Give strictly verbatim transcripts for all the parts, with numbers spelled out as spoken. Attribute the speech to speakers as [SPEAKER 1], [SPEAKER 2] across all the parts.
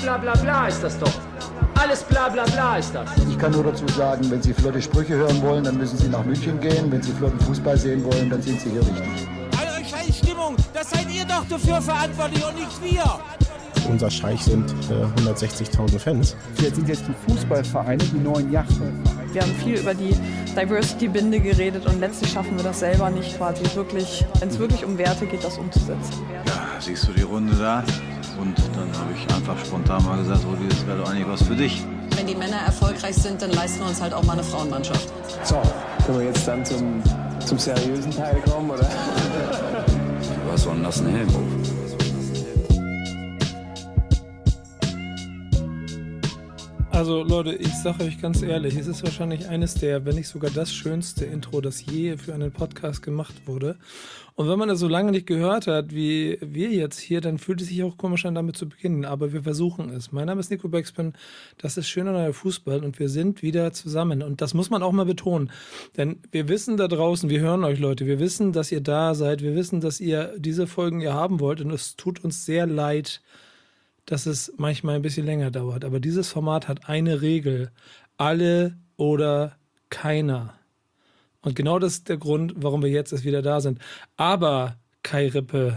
[SPEAKER 1] bla bla bla ist das doch. Alles bla bla bla ist das.
[SPEAKER 2] Ich kann nur dazu sagen, wenn Sie flotte Sprüche hören wollen, dann müssen Sie nach München gehen. Wenn Sie flotten Fußball sehen wollen, dann sind Sie hier richtig.
[SPEAKER 3] Eure scheiß Stimmung, das seid ihr doch dafür verantwortlich und nicht wir.
[SPEAKER 4] Unser Scheich sind äh, hundertsechzigtausend Fans.
[SPEAKER 5] Jetzt sind jetzt die Fußballvereine die neuen Yachten.
[SPEAKER 6] Wir haben viel über die Diversity-Binde geredet und letztlich schaffen wir das selber nicht, quasi wirklich, wenn es wirklich um Werte geht, das umzusetzen.
[SPEAKER 7] Ja, siehst du die Runde da? Und dann habe ich einfach spontan mal gesagt, Rudi, das wäre doch eigentlich was für dich.
[SPEAKER 8] Wenn die Männer erfolgreich sind, dann leisten wir uns halt auch mal eine Frauenmannschaft.
[SPEAKER 9] So, können wir jetzt dann zum, zum seriösen Teil kommen, oder?
[SPEAKER 7] Du hast so einen nassen Helm auf.
[SPEAKER 10] Also Leute, ich sage euch ganz ehrlich, es ist wahrscheinlich eines der, wenn nicht sogar das schönste Intro, das je für einen Podcast gemacht wurde. Und wenn man das so lange nicht gehört hat, wie wir jetzt hier, dann fühlt es sich auch komisch an, damit zu beginnen. Aber wir versuchen es. Mein Name ist Nico Beckspin, das ist schöner neuer Fußball und wir sind wieder zusammen. Und das muss man auch mal betonen. Denn wir wissen da draußen, wir hören euch Leute, wir wissen, dass ihr da seid, wir wissen, dass ihr diese Folgen hier haben wollt und es tut uns sehr leid, dass es manchmal ein bisschen länger dauert. Aber dieses Format hat eine Regel. Alle oder keiner. Und genau das ist der Grund, warum wir jetzt erst wieder da sind. Aber, Kai Rippe,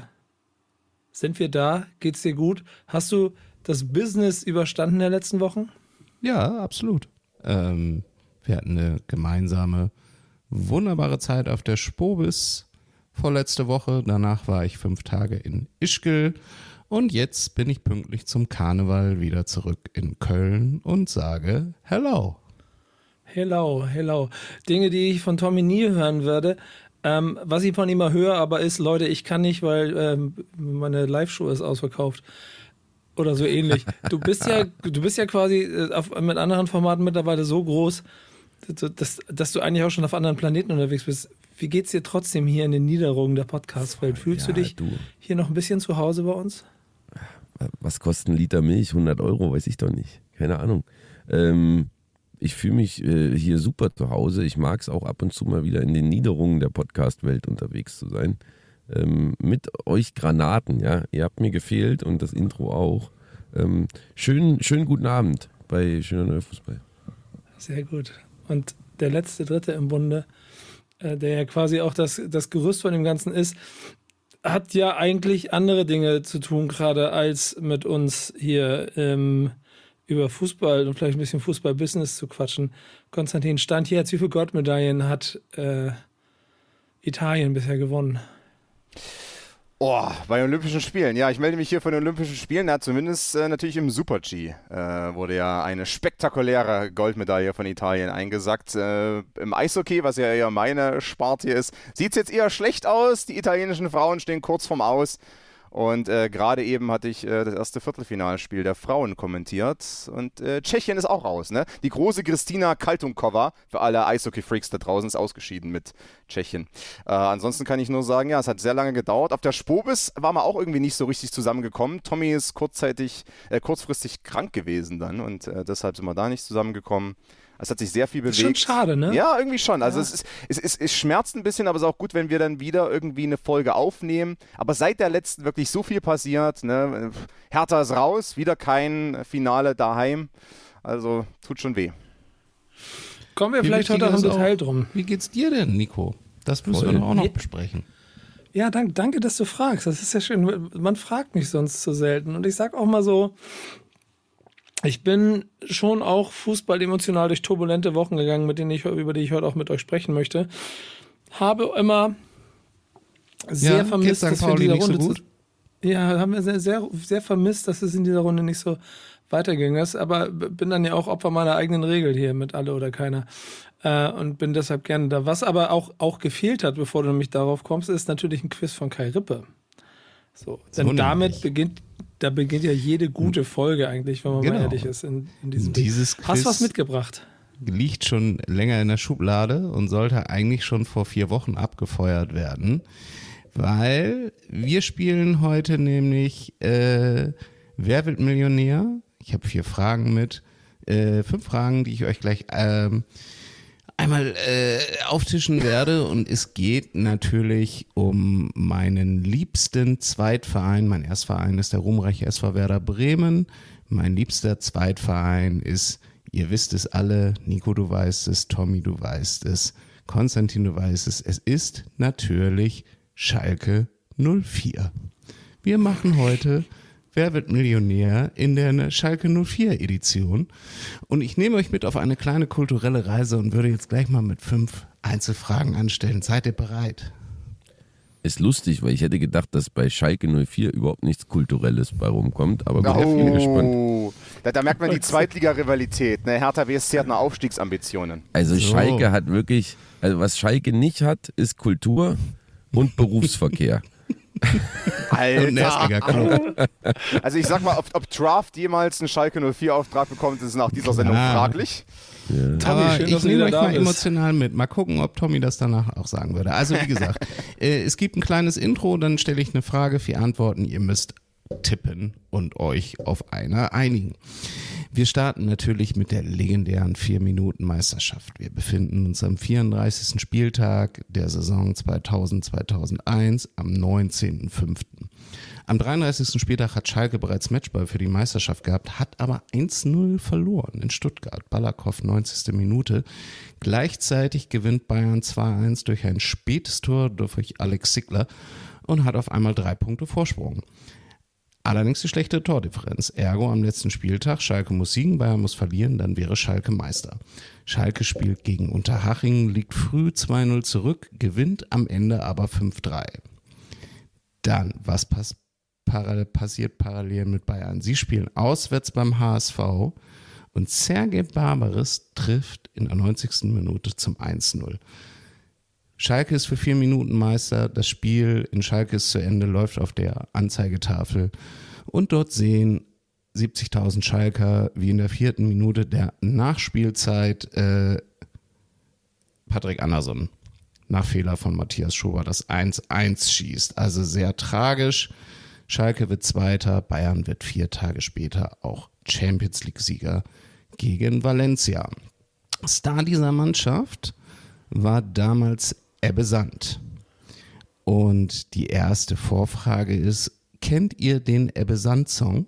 [SPEAKER 10] sind wir da? Geht's dir gut? Hast du das Business überstanden in den letzten Wochen?
[SPEAKER 11] Ja, absolut. Ähm, wir hatten eine gemeinsame, wunderbare Zeit auf der Spobis vorletzte Woche. Danach war ich fünf Tage in Ischgl. Und jetzt bin ich pünktlich zum Karneval wieder zurück in Köln und sage Hello.
[SPEAKER 10] Hello, hello. Dinge, die ich von Tommy nie hören würde. Ähm, was ich von ihm mal höre, aber ist, Leute, ich kann nicht, weil ähm, meine Live-Show ist ausverkauft. Oder so ähnlich. Du bist ja, du bist ja quasi auf, mit anderen Formaten mittlerweile so groß, dass, dass du eigentlich auch schon auf anderen Planeten unterwegs bist. Wie geht's dir trotzdem hier in den Niederungen der Podcast-Welt? Fühlst
[SPEAKER 12] ja,
[SPEAKER 10] du dich
[SPEAKER 12] du.
[SPEAKER 10] hier noch ein bisschen zu Hause bei uns?
[SPEAKER 12] Was kostet ein Liter Milch? hundert Euro, weiß ich doch nicht. Keine Ahnung. Ähm, ich fühle mich äh, hier super zu Hause. Ich mag es auch ab und zu mal wieder in den Niederungen der Podcast-Welt unterwegs zu sein. Ähm, mit euch Granaten, ja. Ihr habt mir gefehlt und das Intro auch. Ähm, schönen, schönen guten Abend bei Schöner Neuer Fußball.
[SPEAKER 10] Sehr gut. Und der letzte Dritte im Bunde, äh, der ja quasi auch das, das Gerüst von dem Ganzen ist, hat ja eigentlich andere Dinge zu tun, gerade als mit uns hier ähm, über Fußball und vielleicht ein bisschen Fußball-Business zu quatschen. Konstantin, Stand jetzt, wie viele Goldmedaillen hat äh, Italien bisher gewonnen?
[SPEAKER 13] Oh, bei Olympischen Spielen. Ja, ich melde mich hier von den Olympischen Spielen. Ja, zumindest äh, natürlich im Super-G äh, wurde ja eine spektakuläre Goldmedaille von Italien eingesackt. Äh, Im Eishockey, was ja eher meine Sparte ist, sieht es jetzt eher schlecht aus. Die italienischen Frauen stehen kurz vorm Aus. Und äh, gerade eben hatte ich äh, das erste Viertelfinalspiel der Frauen kommentiert. Und äh, Tschechien ist auch raus, ne? Die große Kristina Kaltunkova, für alle Eishockey-Freaks da draußen, ist ausgeschieden mit Tschechien. Äh, ansonsten kann ich nur sagen, ja, es hat sehr lange gedauert. Auf der Spobis war man auch irgendwie nicht so richtig zusammengekommen. Tommy ist kurzzeitig, äh, kurzfristig krank gewesen dann und äh, deshalb sind wir da nicht zusammengekommen. Es hat sich sehr viel bewegt.
[SPEAKER 10] Das ist schon schade, ne?
[SPEAKER 13] Ja, irgendwie schon. Also
[SPEAKER 10] ja.
[SPEAKER 13] es, ist, es, es, es schmerzt ein bisschen, aber es ist auch gut, wenn wir dann wieder irgendwie eine Folge aufnehmen. Aber seit der letzten wirklich so viel passiert. Ne? Hertha ist raus, wieder kein Finale daheim. Also tut schon weh.
[SPEAKER 10] Kommen wir Wie vielleicht heute auch im Detail drum.
[SPEAKER 11] Wie geht's dir denn, Nico? Das müssen Voll. wir doch auch noch besprechen.
[SPEAKER 10] Ja, danke, danke, dass du fragst. Das ist ja schön. Man fragt mich sonst zu selten. Und ich sag auch mal so, ich bin schon auch fußballemotional durch turbulente Wochen gegangen, mit denen ich, über die ich heute auch mit euch sprechen möchte. Habe immer sehr
[SPEAKER 11] ja,
[SPEAKER 10] vermisst, dass wir in dieser Runde
[SPEAKER 11] so gut?
[SPEAKER 10] Zu, ja, haben wir sehr, sehr, sehr vermisst, dass es in dieser Runde nicht so weiterging. Aber bin dann ja auch Opfer meiner eigenen Regel hier mit alle oder keiner. Äh, und bin deshalb gerne da. Was aber auch, auch gefehlt hat, bevor du nämlich darauf kommst, ist natürlich ein Quiz von Kai Rippe. So, denn so damit beginnt, da beginnt ja jede gute Folge eigentlich, wenn man genau. mal ehrlich ist in, in diesem
[SPEAKER 11] Dieses
[SPEAKER 10] Quiz. Hast du was mitgebracht?
[SPEAKER 11] Liegt schon länger in der Schublade und sollte eigentlich schon vor vier Wochen abgefeuert werden, weil wir spielen heute nämlich äh, Wer wird Millionär? Ich habe vier Fragen mit, äh, fünf Fragen, die ich euch gleich ähm, einmal äh, auftischen werde. Und es geht natürlich um meinen liebsten Zweitverein. Mein Erstverein ist der ruhmreiche S V Werder Bremen. Mein liebster Zweitverein ist, ihr wisst es alle, Nico, du weißt es, Tommy, du weißt es, Konstantin, du weißt es, es ist natürlich Schalke null vier. Wir machen heute Wer wird Millionär in der Schalke null vier Edition. Und ich nehme euch mit auf eine kleine kulturelle Reise und würde jetzt gleich mal mit fünf Einzelfragen anstellen. Seid ihr bereit?
[SPEAKER 12] Ist lustig, weil ich hätte gedacht, dass bei Schalke null vier überhaupt nichts Kulturelles bei rumkommt, aber bin
[SPEAKER 13] oh,
[SPEAKER 12] viel gespannt.
[SPEAKER 13] Da, da merkt man die Zweitliga-Rivalität. Ne? Hertha B S C hat noch Aufstiegsambitionen.
[SPEAKER 12] Also
[SPEAKER 11] So.
[SPEAKER 12] Schalke hat wirklich, also was Schalke nicht hat, ist Kultur und Berufsverkehr.
[SPEAKER 13] Alter. Also ich sag mal, ob, ob Draft jemals einen Schalke null vier Auftrag bekommt, ist nach dieser Sendung
[SPEAKER 11] Klar.
[SPEAKER 13] fraglich.
[SPEAKER 12] Ja.
[SPEAKER 10] Tommy,
[SPEAKER 11] Aber
[SPEAKER 10] schön,
[SPEAKER 11] ich
[SPEAKER 10] dass du
[SPEAKER 11] nehme
[SPEAKER 10] wieder
[SPEAKER 11] euch
[SPEAKER 10] da
[SPEAKER 11] mal
[SPEAKER 10] bist.
[SPEAKER 11] emotional mit. Mal gucken, ob Tommy das danach auch sagen würde. Also wie gesagt, äh, es gibt ein kleines Intro, dann stelle ich eine Frage, vier Antworten. Ihr müsst tippen und euch auf eine einigen. Wir starten natürlich mit der legendären vier-Minuten-Meisterschaft. Wir befinden uns am vierunddreißigsten Spieltag der Saison zweitausend zweitausendeins am neunzehnten fünften Am dreiunddreißigsten Spieltag hat Schalke bereits Matchball für die Meisterschaft gehabt, hat aber eins null verloren in Stuttgart. Balakow, neunzigste Minute. Gleichzeitig gewinnt Bayern zwei eins durch ein spätes Tor durch Alex Sigler und hat auf einmal drei Punkte Vorsprung. Allerdings die schlechte Tordifferenz. Ergo am letzten Spieltag, Schalke muss siegen, Bayern muss verlieren, dann wäre Schalke Meister. Schalke spielt gegen Unterhaching, liegt früh zwei null zurück, gewinnt am Ende aber fünf drei. Dann, was pass- para- passiert parallel mit Bayern? Sie spielen auswärts beim H S V und Sergej Barbares trifft in der neunzigsten Minute zum eins null. Schalke ist für vier Minuten Meister, das Spiel in Schalke ist zu Ende, läuft auf der Anzeigetafel und dort sehen siebzigtausend Schalker, wie in der vierten Minute der Nachspielzeit äh, Patrick Andersson nach Fehler von Matthias Schober das eins eins schießt. Also sehr tragisch. Schalke wird Zweiter, Bayern wird vier Tage später auch Champions-League-Sieger gegen Valencia. Star dieser Mannschaft war damals Ebbe Sand. Und die erste Vorfrage ist, kennt ihr den Ebbe Sand-Song?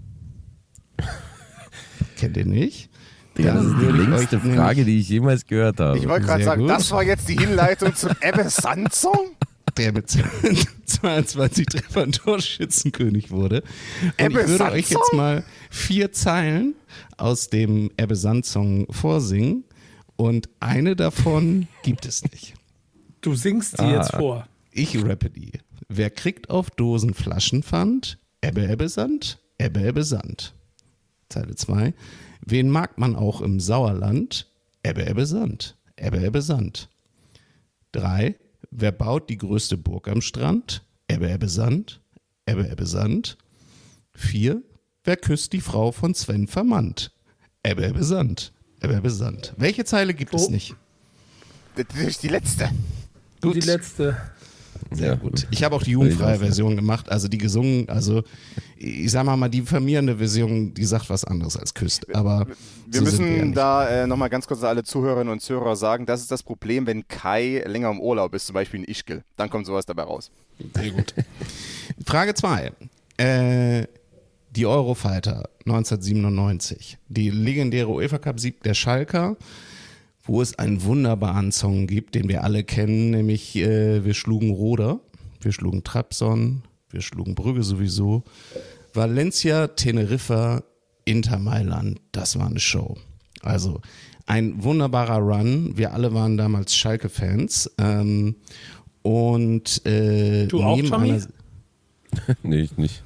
[SPEAKER 11] Kennt ihr nicht?
[SPEAKER 12] Ja, das ist die längste Frage, die ich jemals gehört habe.
[SPEAKER 13] Ich wollte gerade sagen,
[SPEAKER 11] gut.
[SPEAKER 13] das war jetzt die Hinleitung zum Ebbe Sand-Song?
[SPEAKER 11] Der mit zweiundzwanzig Treffern Torschützenkönig wurde. Und
[SPEAKER 13] Ebbe
[SPEAKER 11] ich würde
[SPEAKER 13] Sand-Song?
[SPEAKER 11] euch jetzt mal vier Zeilen aus dem Ebbe Sand-Song vorsingen. Und eine davon gibt es nicht.
[SPEAKER 10] Du singst sie
[SPEAKER 12] Ah.
[SPEAKER 10] jetzt vor.
[SPEAKER 11] Ich rappe die. Wer kriegt auf Dosen Flaschenpfand? Ebbe, Ebbe, Sand, Ebbe, Ebbe, Sand. Zeile zwei. Wen mag man auch im Sauerland? Ebbe, Ebbe, Sand, Ebbe, Ebbe, Sand. drei. Wer baut die größte Burg am Strand? Ebbe, Ebbe, Sand, Ebbe, Ebbe, Sand. vier. Wer küsst die Frau von Sven Vermandt? Ebbe, Ebbe, Sand, Ebbe, Ebbe, Sand. Welche Zeile gibt es
[SPEAKER 10] Oh.
[SPEAKER 11] nicht?
[SPEAKER 13] Das ist die letzte.
[SPEAKER 10] Und die letzte.
[SPEAKER 11] Sehr gut. Ich habe auch die jugendfreie Version gemacht, also die gesungen, also ich sag mal mal, die vermierende Version, die sagt was anderes als küsst, aber
[SPEAKER 13] Wir
[SPEAKER 11] so sind wir ja
[SPEAKER 13] müssen
[SPEAKER 11] nicht.
[SPEAKER 13] da äh, nochmal ganz kurz alle Zuhörerinnen und Zuhörer sagen, das ist das Problem, wenn Kai länger im Urlaub ist, zum Beispiel in Ischgl. Dann kommt sowas dabei raus.
[SPEAKER 11] Sehr gut. Frage zwei. Äh, die Eurofighter neunzehnhundertsiebenundneunzig, die legendäre UEFA-Cup-Sieg der Schalker, wo es einen wunderbaren Song gibt, den wir alle kennen, nämlich äh, wir schlugen Roda, wir schlugen Trabzon, wir schlugen Brügge sowieso, Valencia, Teneriffa, Inter Mailand, das war eine Show. Also ein wunderbarer Run, wir alle waren damals Schalke-Fans ähm, und äh,
[SPEAKER 10] Du auch,
[SPEAKER 11] neben
[SPEAKER 10] Tommy?
[SPEAKER 11] einer
[SPEAKER 12] Nee, ich nicht.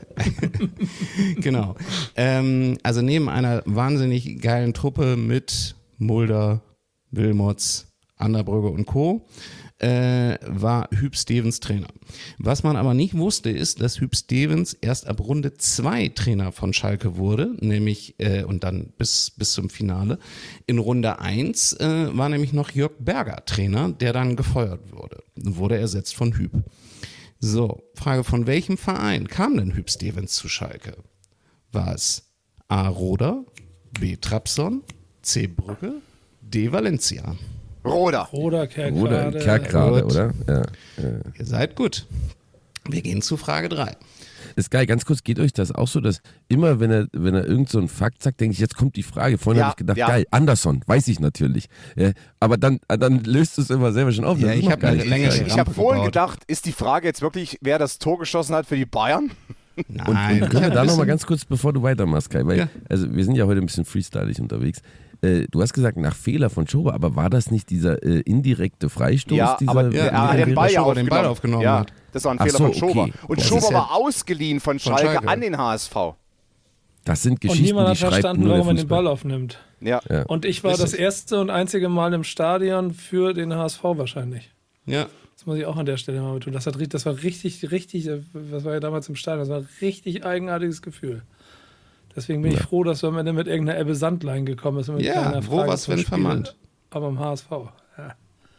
[SPEAKER 11] Genau. Ähm, also neben einer wahnsinnig geilen Truppe mit Mulder, Wilmots, Anderbrügge und Co. Äh, war Huub Stevens Trainer. Was man aber nicht wusste, ist, dass Huub Stevens erst ab Runde zwei Trainer von Schalke wurde, nämlich äh, und dann bis, bis zum Finale. In Runde eins äh, war nämlich noch Jörg Berger Trainer, der dann gefeuert wurde. Wurde ersetzt von Huub. So, Frage, von welchem Verein kam denn Huub Stevens zu Schalke? War es A. Roda, B. Trabzon, C. Brügge, De Valencia.
[SPEAKER 13] Roda.
[SPEAKER 10] Roda, Kerkrade.
[SPEAKER 12] Roda, Kerkrade, oder? Ja, ja.
[SPEAKER 11] Ihr seid gut. Wir gehen zu Frage drei.
[SPEAKER 12] Ist geil, ganz kurz, geht euch das auch so, dass immer, wenn er, wenn er irgend so einen Fakt sagt, denke ich, jetzt kommt die Frage. Vorhin
[SPEAKER 13] Ja,
[SPEAKER 12] habe ich gedacht,
[SPEAKER 13] ja.
[SPEAKER 12] geil, Anderson, weiß ich natürlich. Ja, aber dann, dann löst du es immer selber schon auf.
[SPEAKER 11] Ja,
[SPEAKER 12] Das ist
[SPEAKER 11] ich
[SPEAKER 12] noch
[SPEAKER 11] hab
[SPEAKER 12] gar
[SPEAKER 11] eine
[SPEAKER 12] nicht
[SPEAKER 11] längere
[SPEAKER 12] geil.
[SPEAKER 13] Ich habe
[SPEAKER 11] Rampe
[SPEAKER 13] vorhin
[SPEAKER 11] gebaut.
[SPEAKER 13] gedacht, ist die Frage jetzt wirklich, wer das Tor geschossen hat für die Bayern?
[SPEAKER 11] Nein,
[SPEAKER 12] Und, und können
[SPEAKER 11] ich
[SPEAKER 12] wir
[SPEAKER 11] hab
[SPEAKER 12] da
[SPEAKER 11] ein
[SPEAKER 12] nochmal
[SPEAKER 11] bisschen-
[SPEAKER 12] ganz kurz, bevor du weitermachst, Kai, weil
[SPEAKER 11] Ja.
[SPEAKER 12] also wir sind ja heute ein bisschen freestylig unterwegs. Äh, du hast gesagt, nach Fehler von Schober, aber war das nicht dieser äh, indirekte Freistoß?
[SPEAKER 13] Ja,
[SPEAKER 12] dieser,
[SPEAKER 13] aber
[SPEAKER 11] Ja,
[SPEAKER 13] er hat den Ball ja
[SPEAKER 11] Schober den Ball
[SPEAKER 13] aufgenommen.
[SPEAKER 11] aufgenommen
[SPEAKER 13] ja,
[SPEAKER 11] hat.
[SPEAKER 13] das war ein
[SPEAKER 12] Ach
[SPEAKER 13] Fehler
[SPEAKER 12] so,
[SPEAKER 13] von Schober.
[SPEAKER 12] okay.
[SPEAKER 13] Und
[SPEAKER 12] Das
[SPEAKER 13] Schober
[SPEAKER 11] ist ja-
[SPEAKER 13] war ausgeliehen von
[SPEAKER 11] von
[SPEAKER 13] Schalke,
[SPEAKER 11] Schalke.
[SPEAKER 13] an den H S V.
[SPEAKER 12] Das sind
[SPEAKER 10] Und
[SPEAKER 12] Geschichten,
[SPEAKER 10] niemand
[SPEAKER 12] die
[SPEAKER 10] hat
[SPEAKER 12] schreibt
[SPEAKER 10] verstanden,
[SPEAKER 12] nur der
[SPEAKER 10] warum er den
[SPEAKER 12] Fußball.
[SPEAKER 10] Ball aufnimmt.
[SPEAKER 13] Ja.
[SPEAKER 12] Ja.
[SPEAKER 10] Und ich war
[SPEAKER 11] Ist
[SPEAKER 10] das
[SPEAKER 11] es.
[SPEAKER 10] erste und einzige Mal im Stadion für den H S V wahrscheinlich.
[SPEAKER 11] Ja.
[SPEAKER 10] Das muss ich auch an der Stelle mal tun. Das, hat, ri- das war richtig, richtig, das war ja damals im Stadion, das war ein richtig eigenartiges Gefühl. Deswegen bin
[SPEAKER 12] Ja.
[SPEAKER 10] ich froh, dass wir am Ende mit irgendeiner Ebbe Sandlein gekommen sind. Mit
[SPEAKER 11] Ja,
[SPEAKER 10] keiner
[SPEAKER 11] wo
[SPEAKER 10] Frage
[SPEAKER 11] was,
[SPEAKER 10] zum
[SPEAKER 11] wenn
[SPEAKER 10] Spiel.
[SPEAKER 11] vermannt.
[SPEAKER 10] Aber im H S V. Ja.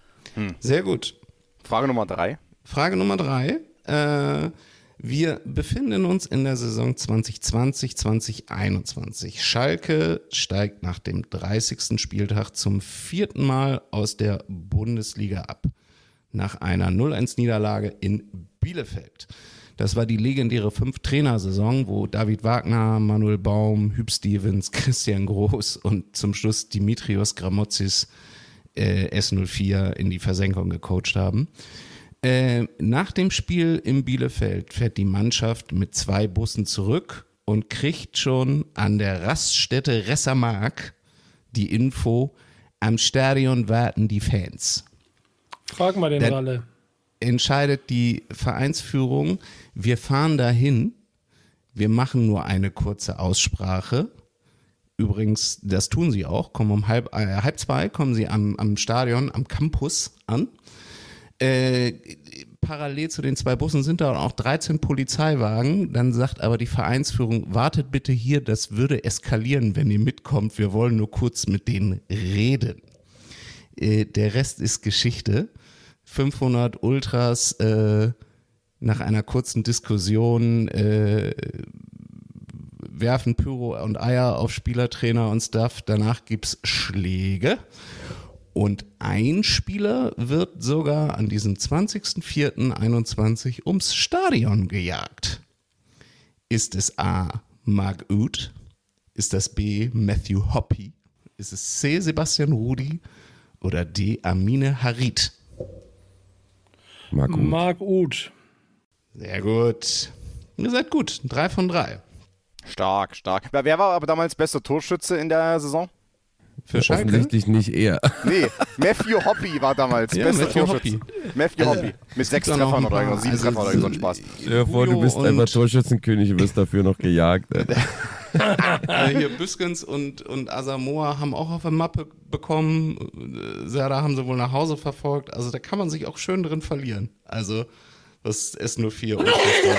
[SPEAKER 11] Sehr gut.
[SPEAKER 13] Frage Nummer drei.
[SPEAKER 11] Frage Nummer drei. Äh, wir befinden uns in der Saison zwanzig zwanzig, zwanzig einundzwanzig. Schalke steigt nach dem dreißigsten Spieltag zum vierten Mal aus der Bundesliga ab. Nach einer null eins Niederlage in Bielefeld. Das war die legendäre Fünf-Trainer-Saison, wo David Wagner, Manuel Baum, Hüb Stevens, Christian Groß und zum Schluss Dimitrios Gramotzis äh, S null vier in die Versenkung gecoacht haben. Äh, nach dem Spiel in Bielefeld fährt die Mannschaft mit zwei Bussen zurück und kriegt schon an der Raststätte Ressermark die Info, am Stadion warten die Fans.
[SPEAKER 10] Frag mal den
[SPEAKER 11] Der-
[SPEAKER 10] Ralle.
[SPEAKER 11] Entscheidet die Vereinsführung, wir fahren dahin, wir machen nur eine kurze Aussprache. Übrigens, das tun sie auch, kommen um halb, äh, halb zwei, kommen sie am, am Stadion, am Campus an. Äh, parallel zu den zwei Bussen sind da auch dreizehn Polizeiwagen. Dann sagt aber die Vereinsführung, wartet bitte hier, das würde eskalieren, wenn ihr mitkommt. Wir wollen nur kurz mit denen reden. Äh, der Rest ist Geschichte. fünfhundert Ultras äh, nach einer kurzen Diskussion äh, werfen Pyro und Eier auf Spielertrainer und Staff. Danach gibt's Schläge. Und ein Spieler wird sogar an diesem zwanzigsten vierten einundzwanzig ums Stadion gejagt. Ist es A. Marc Uth? Ist das B. Matthew Hoppe? Ist es C. Sebastian Rudi? Oder D. Amine Harit?
[SPEAKER 12] Marc Uth.
[SPEAKER 10] Marc Uth.
[SPEAKER 11] Sehr gut. Ihr seid gut. Drei von drei.
[SPEAKER 13] Stark, stark. Wer wer war aber damals bester Torschütze in der Saison?
[SPEAKER 11] Für Schalke?
[SPEAKER 12] Offensichtlich nicht er.
[SPEAKER 13] Nee, Matthew Hoppe war damals
[SPEAKER 11] Ja,
[SPEAKER 13] bester
[SPEAKER 11] Matthew
[SPEAKER 13] Torschütze.
[SPEAKER 11] Hoppe.
[SPEAKER 13] Matthew
[SPEAKER 11] Also,
[SPEAKER 13] Hoppe. Mit sechs
[SPEAKER 11] gibt da noch
[SPEAKER 13] Treffern
[SPEAKER 11] ein
[SPEAKER 13] oder
[SPEAKER 11] paar.
[SPEAKER 13] sieben
[SPEAKER 11] Also,
[SPEAKER 13] Treffern oder so ein Spaß.
[SPEAKER 12] Stell dir vor, du
[SPEAKER 11] Julio
[SPEAKER 12] bist
[SPEAKER 11] und-
[SPEAKER 12] einfach Torschützenkönig und wirst dafür noch gejagt.
[SPEAKER 11] Äh, hier Büskens und, und Asamoah haben auch auf der Mappe bekommen. Äh, Serda haben sie wohl nach Hause verfolgt. Also da kann man sich auch schön drin verlieren. Also was S null vier und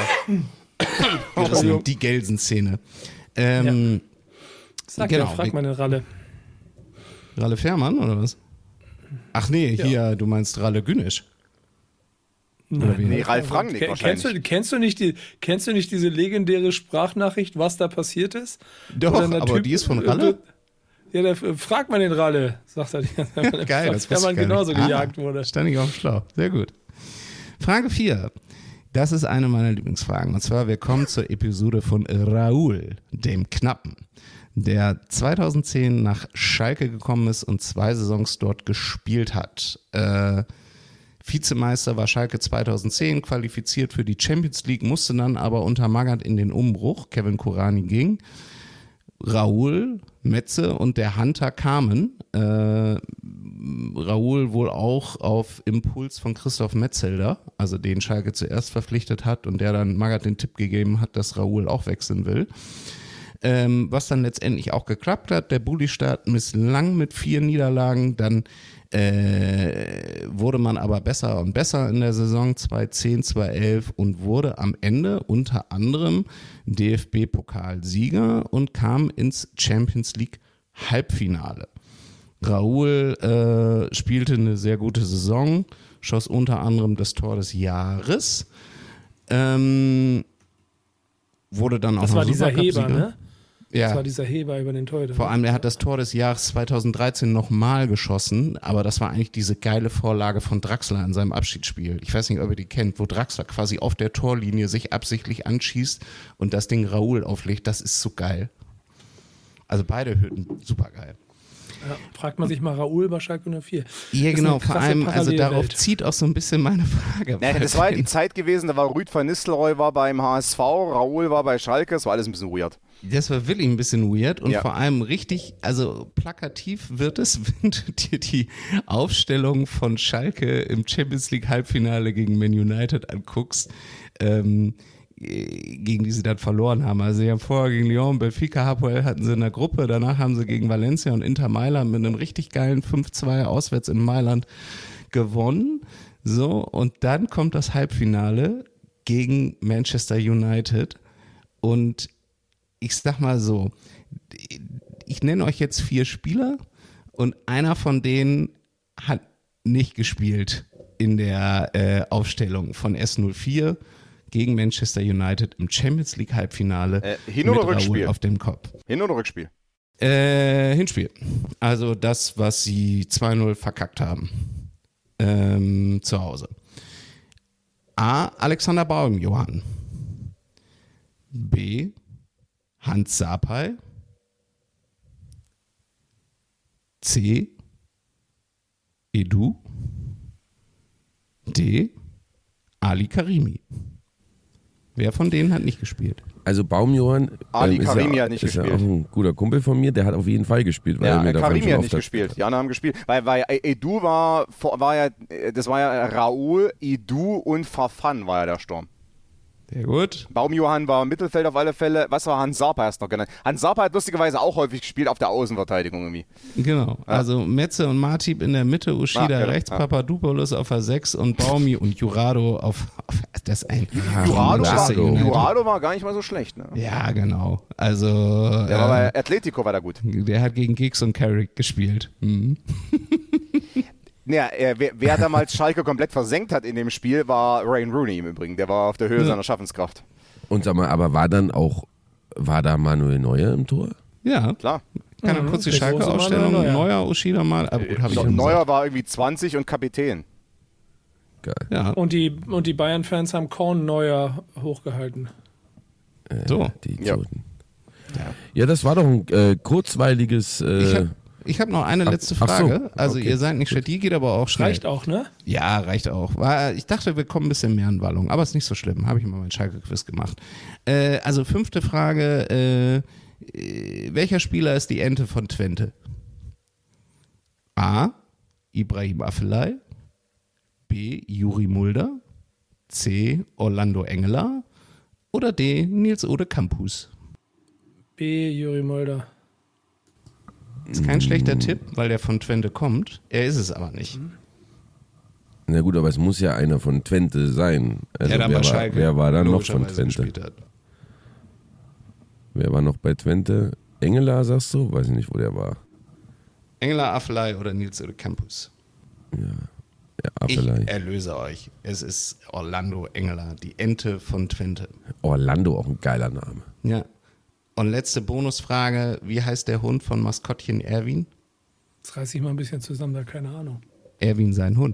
[SPEAKER 11] das ist die Gelsen-Szene. Ähm,
[SPEAKER 10] Sag
[SPEAKER 11] genau.
[SPEAKER 10] ja, frag mal den Ralle.
[SPEAKER 11] Ralle Fährmann oder was? Ach nee,
[SPEAKER 10] Ja.
[SPEAKER 11] hier, du meinst Ralle Günisch.
[SPEAKER 10] Nein,
[SPEAKER 11] wie?
[SPEAKER 13] Nee, Ralf Rangnick
[SPEAKER 10] Ken-
[SPEAKER 13] wahrscheinlich.
[SPEAKER 10] Kennst du, kennst, du nicht die, kennst du nicht diese legendäre Sprachnachricht, was da passiert ist?
[SPEAKER 11] Doch,
[SPEAKER 10] Wo dann der
[SPEAKER 11] aber die ist von Ralle?
[SPEAKER 10] Ja, der, frag mal den Ralle, sagt er. Die,
[SPEAKER 11] Geil, das
[SPEAKER 10] der
[SPEAKER 11] wusste
[SPEAKER 10] man
[SPEAKER 11] ich gar
[SPEAKER 10] genauso
[SPEAKER 11] nicht.
[SPEAKER 10] gejagt
[SPEAKER 11] Ah,
[SPEAKER 10] wurde.
[SPEAKER 11] Stand ich auf dem Schlauch. Sehr gut. Frage vier. Das ist eine meiner Lieblingsfragen. Und zwar, wir kommen zur Episode von Raúl, dem Knappen, der zweitausendzehn nach Schalke gekommen ist und zwei Saisons dort gespielt hat. Äh, Vizemeister war Schalke zweitausendzehn, qualifiziert für die Champions League, musste dann aber unter Magath in den Umbruch. Kevin Kurani ging. Raúl, Metze und der Hunter kamen. Äh, Raúl wohl auch auf Impuls von Christoph Metzelder, also den Schalke zuerst verpflichtet hat und der dann Magath den Tipp gegeben hat, dass Raúl auch wechseln will. Ähm, was dann letztendlich auch geklappt hat. Der Bulli-Start misslang mit vier Niederlagen. Dann äh, wurde man aber besser und besser in der Saison zweitausendzehn, zweitausendelf und wurde am Ende unter anderem D F B-Pokalsieger und kam ins Champions League Halbfinale. Raúl äh, spielte eine sehr gute Saison, schoss unter anderem das Tor des Jahres. Ähm, wurde dann auch
[SPEAKER 10] Das
[SPEAKER 11] noch
[SPEAKER 10] war dieser
[SPEAKER 11] Supercup-Sieger.
[SPEAKER 10] Heber, ne?
[SPEAKER 11] Ja.
[SPEAKER 10] Das war dieser Heber über den Torhüter.
[SPEAKER 11] Vor allem, er hat das Tor des Jahres zweitausenddreizehn nochmal geschossen, aber das war eigentlich diese geile Vorlage von Draxler in seinem Abschiedsspiel. Ich weiß nicht, ob ihr die kennt, wo Draxler quasi auf der Torlinie sich absichtlich anschießt und das Ding Raoul auflegt. Das ist so geil. Also beide Hütten, super geil.
[SPEAKER 10] Ja, fragt man sich mal Raoul bei Schalke null vier.
[SPEAKER 11] Ja, genau, vor allem, also darauf zieht auch so ein bisschen meine Frage.
[SPEAKER 13] Nee, das war ja die Zeit gewesen, da war Rüd van Nistelrooy war beim H S V, Raoul war bei Schalke, das war alles ein bisschen weird.
[SPEAKER 11] Das war wirklich ein bisschen weird und
[SPEAKER 13] ja.
[SPEAKER 11] vor allem richtig, also plakativ wird es, wenn du dir die Aufstellung von Schalke im Champions League Halbfinale gegen Man United anguckst, ähm, gegen die sie dann verloren haben. Also sie haben vorher gegen Lyon, Benfica, Hapoel hatten sie in der Gruppe, danach haben sie gegen Valencia und Inter Mailand mit einem richtig geilen fünf zwei auswärts in Mailand gewonnen. So, und dann kommt das Halbfinale gegen Manchester United und ich sag mal so, ich nenne euch jetzt vier Spieler und einer von denen hat nicht gespielt in der äh, Aufstellung von S null vier gegen Manchester United im Champions League Halbfinale
[SPEAKER 13] äh, Hin- oder
[SPEAKER 11] mit
[SPEAKER 13] Rückspiel?
[SPEAKER 11] Raoul auf dem Kopf.
[SPEAKER 13] Hin- oder Rückspiel?
[SPEAKER 11] Äh, Hinspiel. Also das, was sie zwei null verkackt haben. Ähm, zu Hause. A. Alexander Baumjohann. B. Hans Sapai. C. Edu. D. Ali Karimi. Wer von denen hat nicht gespielt?
[SPEAKER 12] Also Baumjohann
[SPEAKER 13] Ali
[SPEAKER 12] ähm,
[SPEAKER 13] Karimi
[SPEAKER 12] ja,
[SPEAKER 13] hat nicht
[SPEAKER 12] ist
[SPEAKER 13] gespielt.
[SPEAKER 12] Ja auch ein guter Kumpel von mir, der hat auf jeden Fall gespielt. Weil
[SPEAKER 13] Ja,
[SPEAKER 12] er mir
[SPEAKER 13] Karimi
[SPEAKER 12] davon
[SPEAKER 13] hat nicht gespielt, die anderen haben gespielt. Weil, weil Edu war, war ja, das war ja Raoul, Edu und Fafan war ja der Sturm.
[SPEAKER 11] Sehr gut.
[SPEAKER 13] Baumjohann war im Mittelfeld auf alle Fälle. Was war Hans Sapai erst noch genannt? Hans Sapai hat lustigerweise auch häufig gespielt auf der Außenverteidigung irgendwie.
[SPEAKER 11] Genau. Ja. Also Metze und Matip in der Mitte, Ushida ah, genau. rechts, ja. Papadopoulos auf der sechs und Baumi und Jurado auf, auf das ein.
[SPEAKER 13] Ja, Jurado, war, Jurado war gar nicht mal so schlecht. Ne?
[SPEAKER 11] Ja, genau. Also.
[SPEAKER 13] Der
[SPEAKER 11] äh,
[SPEAKER 13] war bei Atletico war da gut.
[SPEAKER 11] Der hat gegen Giggs und Carrick gespielt. Mhm.
[SPEAKER 13] Ja, wer, wer damals Schalke komplett versenkt hat in dem Spiel, war Wayne Rooney im Übrigen. Der war auf der Höhe ja. seiner Schaffenskraft.
[SPEAKER 12] Und sag mal, aber war dann auch, war da Manuel Neuer im Tor?
[SPEAKER 11] Ja,
[SPEAKER 13] klar.
[SPEAKER 11] Kann er mhm. kurz die Schalke-Ausstellung, Neuer, Neuer, Ushida mal. Aber gut, hab ich
[SPEAKER 13] Neuer war irgendwie zwanzig und Kapitän.
[SPEAKER 12] Geil.
[SPEAKER 11] Ja.
[SPEAKER 10] Und die, und die Bayern-Fans haben Korn Neuer hochgehalten.
[SPEAKER 12] Äh,
[SPEAKER 11] so.
[SPEAKER 12] Die Idioten. Ja. ja, das war doch ein äh, kurzweiliges... Äh,
[SPEAKER 11] ich hab, Ich habe noch eine letzte Frage.
[SPEAKER 12] So,
[SPEAKER 11] also
[SPEAKER 12] okay.
[SPEAKER 11] ihr seid nicht schnell, die geht aber auch schnell.
[SPEAKER 10] Reicht auch, ne?
[SPEAKER 11] Ja, reicht auch. Ich dachte, wir kommen ein bisschen mehr in Wallung, aber ist nicht so schlimm. Habe ich mal mein Schalke-Quiz gemacht. Äh, also fünfte Frage. Äh, welcher Spieler ist die Ente von Twente? A. Ibrahim Afellay. B. Juri Mulder. C. Orlando Engeler. Oder D. Nils-Ode Campus.
[SPEAKER 10] B. Juri Mulder.
[SPEAKER 11] Ist kein schlechter Tipp, weil der von Twente kommt. Er ist es aber nicht.
[SPEAKER 12] Na gut, aber es muss ja einer von Twente sein. Also
[SPEAKER 11] ja, dann
[SPEAKER 12] wer,
[SPEAKER 11] bei
[SPEAKER 12] war,
[SPEAKER 11] Schalke
[SPEAKER 12] wer war dann noch von Twente?
[SPEAKER 11] Hat.
[SPEAKER 12] Wer war noch bei Twente? Engeler, sagst du? Weiß ich nicht, wo der war.
[SPEAKER 11] Engeler, Afellay oder Nils-Ode Campus?
[SPEAKER 12] Ja, ja Afellay.
[SPEAKER 11] Ich erlöse euch. Es ist Orlando Engeler, die Ente von Twente.
[SPEAKER 12] Orlando, auch ein geiler Name.
[SPEAKER 11] Ja. Und letzte Bonusfrage, wie heißt der Hund von Maskottchen Erwin?
[SPEAKER 10] Jetzt reiß ich mal ein bisschen zusammen, da keine Ahnung.
[SPEAKER 11] Erwin, sein Hund.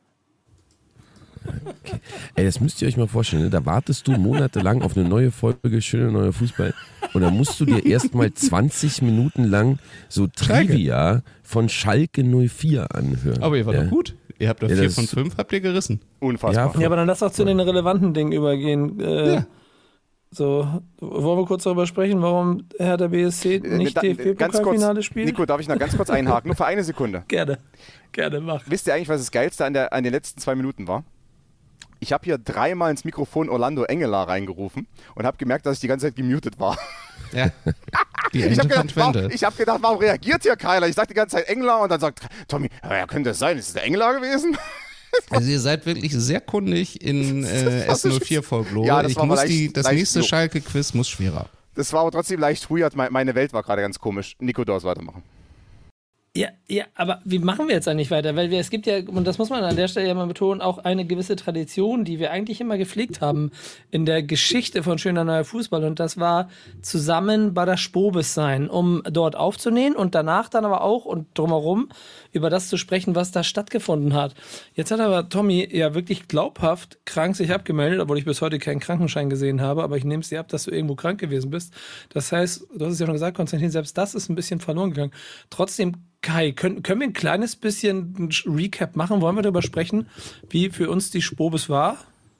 [SPEAKER 12] Okay. Ey, das müsst ihr euch mal vorstellen, ne? Da wartest du monatelang auf eine neue Folge Schöne Neue Fußball und dann musst du dir erstmal zwanzig Minuten lang so Trivia von Schalke null vier anhören.
[SPEAKER 11] Aber ihr war
[SPEAKER 12] ja?
[SPEAKER 11] doch gut. Ihr habt doch
[SPEAKER 12] ja,
[SPEAKER 11] vier von fünf, habt ihr gerissen.
[SPEAKER 13] Unfassbar.
[SPEAKER 10] Ja, ja, aber dann lass doch zu den relevanten Dingen übergehen. Äh, ja. So, wollen wir kurz darüber sprechen, warum Hertha B S C nicht D F B-Pokalfinale spielt?
[SPEAKER 13] Nico, darf ich noch ganz kurz einhaken? Nur für eine Sekunde.
[SPEAKER 10] Gerne, gerne, mach.
[SPEAKER 13] Wisst ihr eigentlich, was das Geilste an, der, an den letzten zwei Minuten war? Ich habe hier dreimal ins Mikrofon Orlando Engeler reingerufen und habe gemerkt, dass ich die ganze Zeit gemutet war.
[SPEAKER 11] Ja, die Ente
[SPEAKER 13] ich habe
[SPEAKER 11] von
[SPEAKER 13] gedacht,
[SPEAKER 11] Twente.
[SPEAKER 13] hab gedacht, warum reagiert hier keiner? Ich sag die ganze Zeit Engeler und dann sagt Tommy, ja, könnte das sein? Ist es der Engeler gewesen?
[SPEAKER 11] Also ihr seid wirklich sehr kundig in äh, S null vier Folklore.
[SPEAKER 13] Ja, das
[SPEAKER 11] ich
[SPEAKER 13] war
[SPEAKER 11] muss
[SPEAKER 13] leicht,
[SPEAKER 11] die, das
[SPEAKER 13] leicht
[SPEAKER 11] nächste
[SPEAKER 13] so.
[SPEAKER 11] Schalke-Quiz muss schwerer.
[SPEAKER 13] Das war aber trotzdem leicht weird. Meine Welt war gerade ganz komisch. Nico, du darfst weitermachen.
[SPEAKER 10] Ja, ja, aber wie machen wir jetzt eigentlich weiter? Weil wir, es gibt ja, und das muss man an der Stelle ja mal betonen, auch eine gewisse Tradition, die wir eigentlich immer gepflegt haben in der Geschichte von Schöner Neuer Fußball. Und das war zusammen bei der Spobis sein, um dort aufzunehmen und danach dann aber auch und drumherum über das zu sprechen, was da stattgefunden hat. Jetzt hat aber Tommy ja wirklich glaubhaft krank sich abgemeldet, obwohl ich bis heute keinen Krankenschein gesehen habe, aber ich nehme es dir ab, dass du irgendwo krank gewesen bist. Das heißt, du hast es ja schon gesagt, Konstantin, selbst das ist ein bisschen verloren gegangen. Trotzdem, Kai, können, können wir ein kleines bisschen ein Recap machen? Wollen wir darüber sprechen, wie für uns die Spobis war?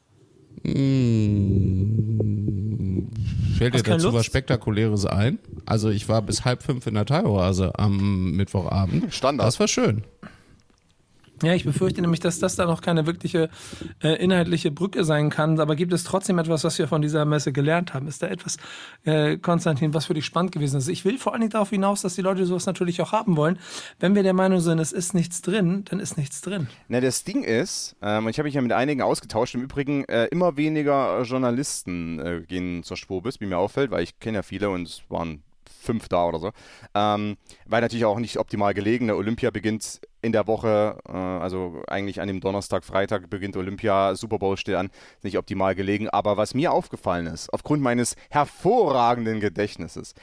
[SPEAKER 11] Mmh, fällt dir dazu was Spektakuläres ein? Also ich war bis halb fünf in der Thai-Oase am Mittwochabend.
[SPEAKER 13] Standard.
[SPEAKER 11] Das war schön.
[SPEAKER 10] Ja, ich befürchte nämlich, dass das da noch keine wirkliche äh, inhaltliche Brücke sein kann. Aber gibt es trotzdem etwas, was wir von dieser Messe gelernt haben? Ist da etwas, äh, Konstantin, was für dich spannend gewesen ist? Ich will vor allen Dingen darauf hinaus, dass die Leute sowas natürlich auch haben wollen. Wenn wir der Meinung sind, es ist nichts drin, dann ist nichts drin.
[SPEAKER 13] Na, das Ding ist, ähm, ich habe mich ja mit einigen ausgetauscht, im Übrigen äh, immer weniger Journalisten äh, gehen zur Spobis, wie mir auffällt, weil ich kenne ja viele und es waren fünf da oder so. Ähm, weil natürlich auch nicht optimal gelegen. Der Olympia beginnt in der Woche, äh, also eigentlich an dem Donnerstag, Freitag beginnt Olympia, Super Bowl steht an, ist nicht optimal gelegen. Aber was mir aufgefallen ist, aufgrund meines hervorragenden Gedächtnisses,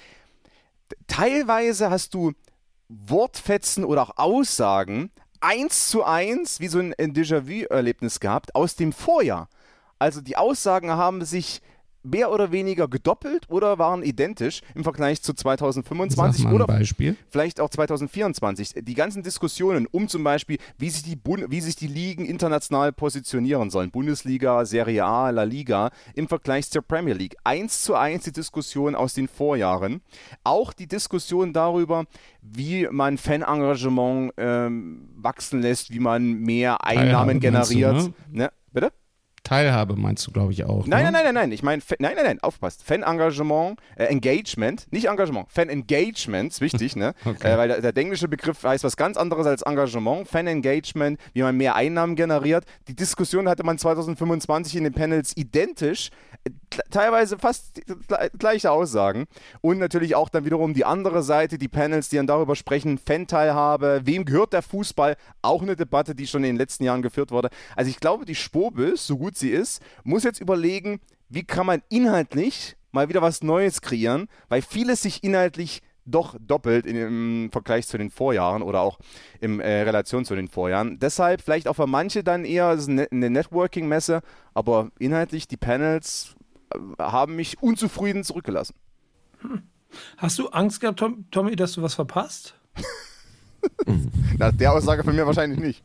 [SPEAKER 13] teilweise hast du Wortfetzen oder auch Aussagen eins zu eins, wie so ein Déjà-vu-Erlebnis gehabt, aus dem Vorjahr. Also die Aussagen haben sich mehr oder weniger gedoppelt oder waren identisch im Vergleich zu zwanzig fünfundzwanzig
[SPEAKER 11] Sag mal ein
[SPEAKER 13] oder
[SPEAKER 11] Beispiel.
[SPEAKER 13] vielleicht auch zwanzig vierundzwanzig. Die ganzen Diskussionen um zum Beispiel, wie sich die, Bund- wie sich die Ligen international positionieren sollen. Bundesliga, Serie A, La Liga im Vergleich zur Premier League. Eins zu eins die Diskussion aus den Vorjahren. Auch die Diskussion darüber, wie man Fanengagement ähm, wachsen lässt, wie man mehr Einnahmen
[SPEAKER 11] Teilhabe,
[SPEAKER 13] generiert.
[SPEAKER 11] meinst du, ne?
[SPEAKER 13] Ne? Bitte?
[SPEAKER 11] Teilhabe meinst du, glaube ich, auch.
[SPEAKER 13] Nein,
[SPEAKER 11] ne?
[SPEAKER 13] nein, nein, nein, nein. Ich meine, nein, nein, nein, aufpasst. Fan-Engagement, äh, Engagement, nicht Engagement, Fan-Engagement, ist wichtig, ne? Okay. Äh, weil der, der englische Begriff heißt was ganz anderes als Engagement. Fan-Engagement, wie man mehr Einnahmen generiert. Die Diskussion hatte man zwanzig fünfundzwanzig in den Panels identisch. Teilweise fast die gleiche Aussagen. Und natürlich auch dann wiederum die andere Seite, die Panels, die dann darüber sprechen, Fan-Teilhabe, wem gehört der Fußball? Auch eine Debatte, die schon in den letzten Jahren geführt wurde. Also ich glaube, die Spobis, so gut sie ist, muss jetzt überlegen, wie kann man inhaltlich mal wieder was Neues kreieren, weil vieles sich inhaltlich doch doppelt in, im Vergleich zu den Vorjahren oder auch in äh, Relation zu den Vorjahren. Deshalb vielleicht auch für manche dann eher eine Networking-Messe, aber inhaltlich die Panels äh, haben mich unzufrieden zurückgelassen.
[SPEAKER 10] Hm. Hast du Angst gehabt, Tom, Tommy, dass du was verpasst?
[SPEAKER 13] Nach der Aussage von mir wahrscheinlich nicht.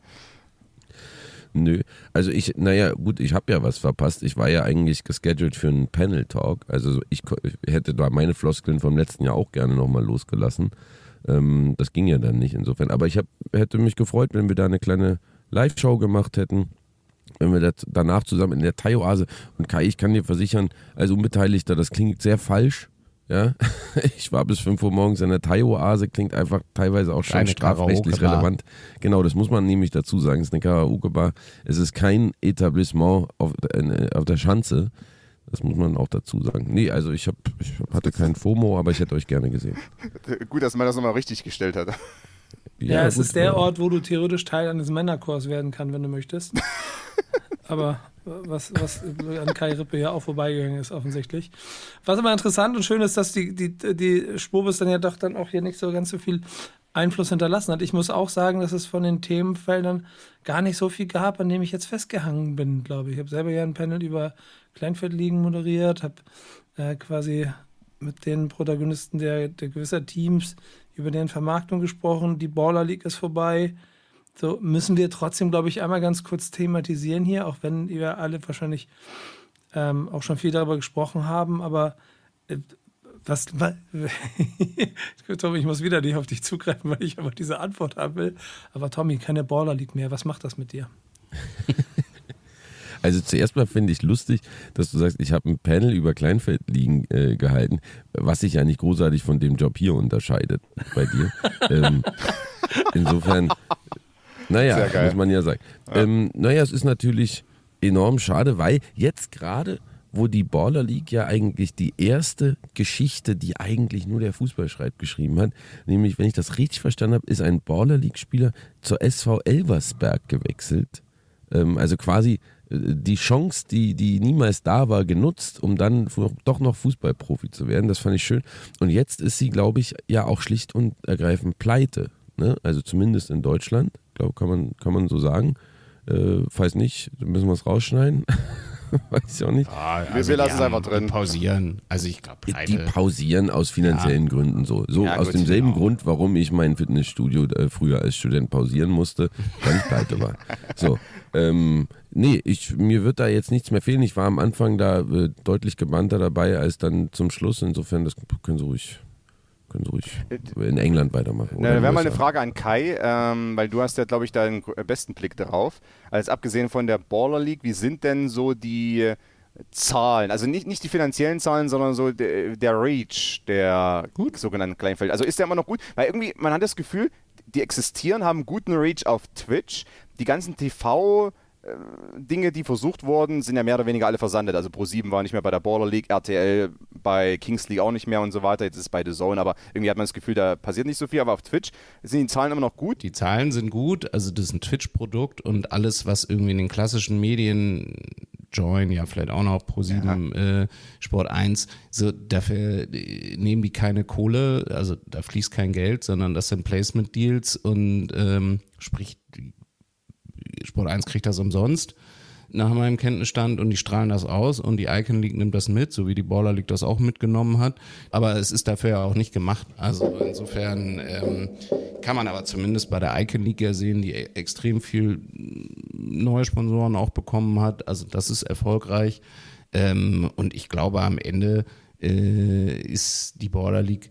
[SPEAKER 12] Nö, also ich, naja, gut, ich habe ja was verpasst. Ich war ja eigentlich gescheduled für einen Panel-Talk. Also ich, ich hätte da meine Floskeln vom letzten Jahr auch gerne nochmal losgelassen. Ähm, das ging ja dann nicht insofern. Aber ich hab, hätte mich gefreut, wenn wir da eine kleine Live-Show gemacht hätten. Wenn wir das danach zusammen in der Thai-Oase, und Kai, ich kann dir versichern, als Unbeteiligter, das klingt sehr falsch. Ja, ich war bis fünf Uhr morgens in der Thai-Oase, klingt einfach teilweise auch schon
[SPEAKER 11] Eine
[SPEAKER 12] strafrechtlich
[SPEAKER 11] Karaoke-Bar.
[SPEAKER 12] relevant. Genau, das muss man nämlich dazu sagen. Es ist eine Karaoke-Bar. Es ist kein Etablissement auf, äh, auf der Schanze. Das muss man auch dazu sagen. Nee, also ich, hab, ich hatte kein FOMO, aber ich hätte euch gerne gesehen.
[SPEAKER 13] Gut, dass man das nochmal richtig gestellt hat.
[SPEAKER 10] Ja, ja es gut, ist der ja. Ort, wo du theoretisch Teil eines Männerchors werden kann, wenn du möchtest. Aber was, was an Kai Rippe ja auch vorbeigegangen ist, offensichtlich. Was aber interessant und schön ist, dass die, die, die Spobis dann ja doch dann auch hier nicht so ganz so viel Einfluss hinterlassen hat. Ich muss auch sagen, dass es von den Themenfeldern gar nicht so viel gab, an dem ich jetzt festgehangen bin, glaube ich. Ich habe selber ja ein Panel über Kleinfeldligen moderiert, habe äh, quasi mit den Protagonisten der, der gewisser Teams über deren Vermarktung gesprochen. Die Baller League ist vorbei. So müssen wir trotzdem, glaube ich, einmal ganz kurz thematisieren hier, auch wenn wir alle wahrscheinlich ähm, auch schon viel darüber gesprochen haben, aber äh, was, was Tommy, ich muss wieder nicht auf dich zugreifen, weil ich aber diese Antwort haben will, aber Tommy, keine Baller League mehr, was macht das mit dir?
[SPEAKER 12] Also zuerst mal finde ich lustig, dass du sagst, ich habe ein Panel über Kleinfeldligen äh, gehalten, was sich ja nicht großartig von dem Job hier unterscheidet bei dir. ähm, insofern, naja, muss man ja sagen. Ja. Ähm, naja, es ist natürlich enorm schade, weil jetzt gerade wo die Baller League ja eigentlich die erste Geschichte, die eigentlich nur der Fußball schreibt, geschrieben hat. Nämlich, wenn ich das richtig verstanden habe, ist ein Baller League-Spieler zur S V Elversberg gewechselt. Ähm, also quasi die Chance, die, die niemals da war, genutzt, um dann doch noch Fußballprofi zu werden. Das fand ich schön. Und jetzt ist sie, glaube ich, ja auch schlicht und ergreifend pleite. Ne? Also zumindest in Deutschland, glaube kann man, kann man so sagen. Äh, falls nicht, dann müssen wir es rausschneiden. Weiß ich auch nicht.
[SPEAKER 11] Ah,
[SPEAKER 13] also wir lassen es einfach drin.
[SPEAKER 11] Pausieren. Also ich glaube,
[SPEAKER 12] die pausieren aus finanziellen ja. Gründen so. So ja, aus gut, demselben genau. Grund, warum ich mein Fitnessstudio äh, früher als Student pausieren musste, weil ich pleite war. So. Ähm, nee, ich, mir wird da jetzt nichts mehr fehlen. Ich war am Anfang da äh, deutlich gebannter dabei als dann zum Schluss. Insofern, das können Sie ruhig, können Sie ruhig in England weitermachen.
[SPEAKER 13] Na, da wäre mal eine Frage an Kai, ähm, weil du hast ja, glaube ich, da den besten Blick darauf. Also abgesehen von der Baller League, wie sind denn so die Zahlen, also nicht, nicht die finanziellen Zahlen, sondern so der, der Reach der gut. sogenannten Kleinfelder. Also ist der immer noch gut? Weil irgendwie, man hat das Gefühl, die existieren, haben guten Reach auf Twitch. Die ganzen T V-Dinge, die versucht wurden, sind ja mehr oder weniger alle versandet. Also ProSieben war nicht mehr bei der Baller League, R T L bei Kings League auch nicht mehr und so weiter. Jetzt ist es bei The Zone, aber irgendwie hat man das Gefühl, da passiert nicht so viel. Aber auf Twitch sind die Zahlen immer noch gut.
[SPEAKER 11] Die Zahlen sind gut, also das ist ein Twitch-Produkt und alles, was irgendwie in den klassischen Medien, Join, ja vielleicht auch noch ProSieben, ja. äh, Sport eins, so dafür nehmen die keine Kohle, also da fließt kein Geld, sondern das sind Placement-Deals und ähm, sprich Sport eins kriegt das umsonst nach meinem Kenntnisstand und die strahlen das aus und die Icon League nimmt das mit, so wie die Baller League das auch mitgenommen hat. Aber es ist dafür ja auch nicht gemacht. Also insofern ähm, kann man aber zumindest bei der Icon League ja sehen, die extrem viel neue Sponsoren auch bekommen hat. Also das ist erfolgreich. Ähm, und ich glaube, am Ende äh, ist die Baller League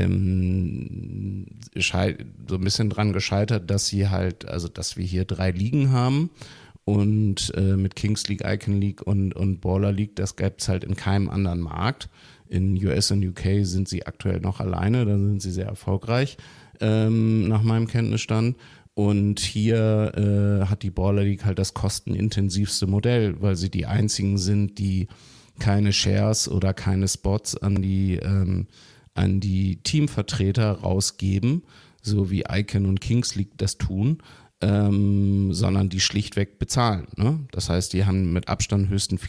[SPEAKER 11] ähm, so ein bisschen dran gescheitert, dass sie halt, also dass wir hier drei Ligen haben. Und äh, mit Kings League, Icon League und, und Baller League, das gäbe es halt in keinem anderen Markt. In U S und U K sind sie aktuell noch alleine, da sind sie sehr erfolgreich, ähm, nach meinem Kenntnisstand. Und hier äh, hat die Baller League halt das kostenintensivste Modell, weil sie die einzigen sind, die keine Shares oder keine Spots an die, ähm, an die Teamvertreter rausgeben, so wie Icon und Kings League das tun. Ähm, sondern die schlichtweg bezahlen. Ne? Das heißt, die haben mit Abstand höchsten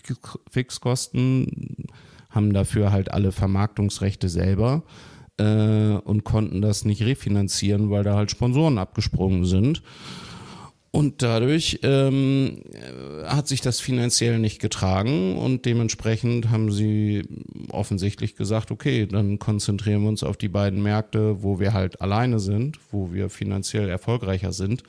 [SPEAKER 11] Fixkosten, haben dafür halt alle Vermarktungsrechte selber äh, und konnten das nicht refinanzieren, weil da halt Sponsoren abgesprungen sind. Und dadurch ähm, hat sich das finanziell nicht getragen und dementsprechend haben sie offensichtlich gesagt, okay, dann konzentrieren wir uns auf die beiden Märkte, wo wir halt alleine sind, wo wir finanziell erfolgreicher sind.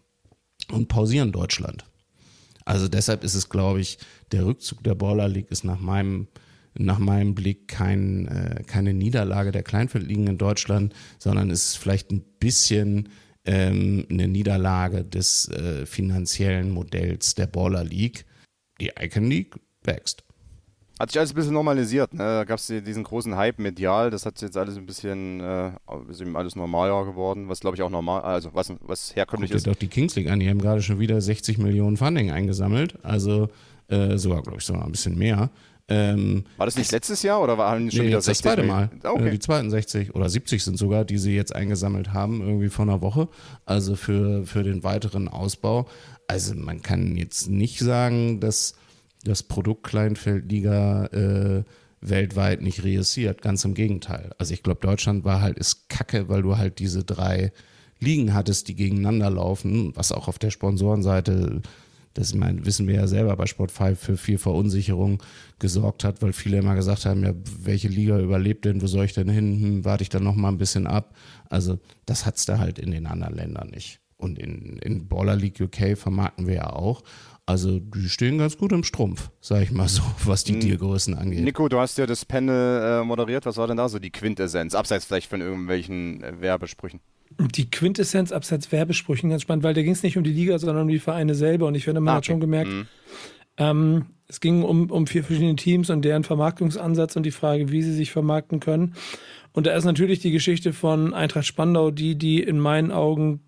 [SPEAKER 11] Und pausieren Deutschland. Also deshalb ist es, glaube ich, der Rückzug der Baller League ist nach meinem, nach meinem Blick kein, äh, keine Niederlage der Kleinfeldligen in Deutschland, sondern es ist vielleicht ein bisschen ähm, eine Niederlage des äh, finanziellen Modells der Baller League. Die Icon League wächst.
[SPEAKER 13] Hat sich alles ein bisschen normalisiert, ne? Da gab es diesen großen Hype medial, das hat jetzt alles ein bisschen, äh, ist eben alles normaler geworden, was glaube ich auch normal, also was, was herkömmlich
[SPEAKER 11] Guck dir
[SPEAKER 13] ist.
[SPEAKER 11] Doch die Kings League an, die haben gerade schon wieder sechzig Millionen Funding eingesammelt, also äh, sogar glaube ich sogar ein bisschen mehr. Ähm,
[SPEAKER 13] war das nicht letztes Jahr oder waren die schon
[SPEAKER 11] nee,
[SPEAKER 13] wieder
[SPEAKER 11] jetzt
[SPEAKER 13] sechzig?
[SPEAKER 11] Das zweite Mal,
[SPEAKER 13] okay.
[SPEAKER 11] äh, die zweiten sechzig oder siebzig sind sogar, die sie jetzt eingesammelt haben, irgendwie vor einer Woche, also für, für den weiteren Ausbau. Also man kann jetzt nicht sagen, dass das Produkt Kleinfeldliga äh, weltweit nicht reüssiert. Ganz im Gegenteil. Also ich glaube, Deutschland war halt, ist kacke, weil du halt diese drei Ligen hattest, die gegeneinander laufen, was auch auf der Sponsorenseite, das mein, wissen wir ja selber bei Sport fünf, für viel Verunsicherung gesorgt hat, weil viele immer gesagt haben, ja, welche Liga überlebt denn, wo soll ich denn hin, hm, warte ich dann noch mal ein bisschen ab. Also das hat's da halt in den anderen Ländern nicht. Und in, in Baller League U K vermarkten wir ja auch. Also die stehen ganz gut im Strumpf, sag ich mal so, was die Dealgrößen angeht.
[SPEAKER 13] Nico, du hast ja das Panel äh, moderiert. Was war denn da so die Quintessenz? Abseits vielleicht von irgendwelchen äh, Werbesprüchen.
[SPEAKER 10] Die Quintessenz abseits Werbesprüchen, ganz spannend, weil da ging es nicht um die Liga, sondern um die Vereine selber. Und ich finde, man ah, okay. hat schon gemerkt, mhm. ähm, es ging um, um vier verschiedene Teams und deren Vermarktungsansatz und die Frage, wie sie sich vermarkten können. Und da ist natürlich die Geschichte von Eintracht Spandau, die, die in meinen Augen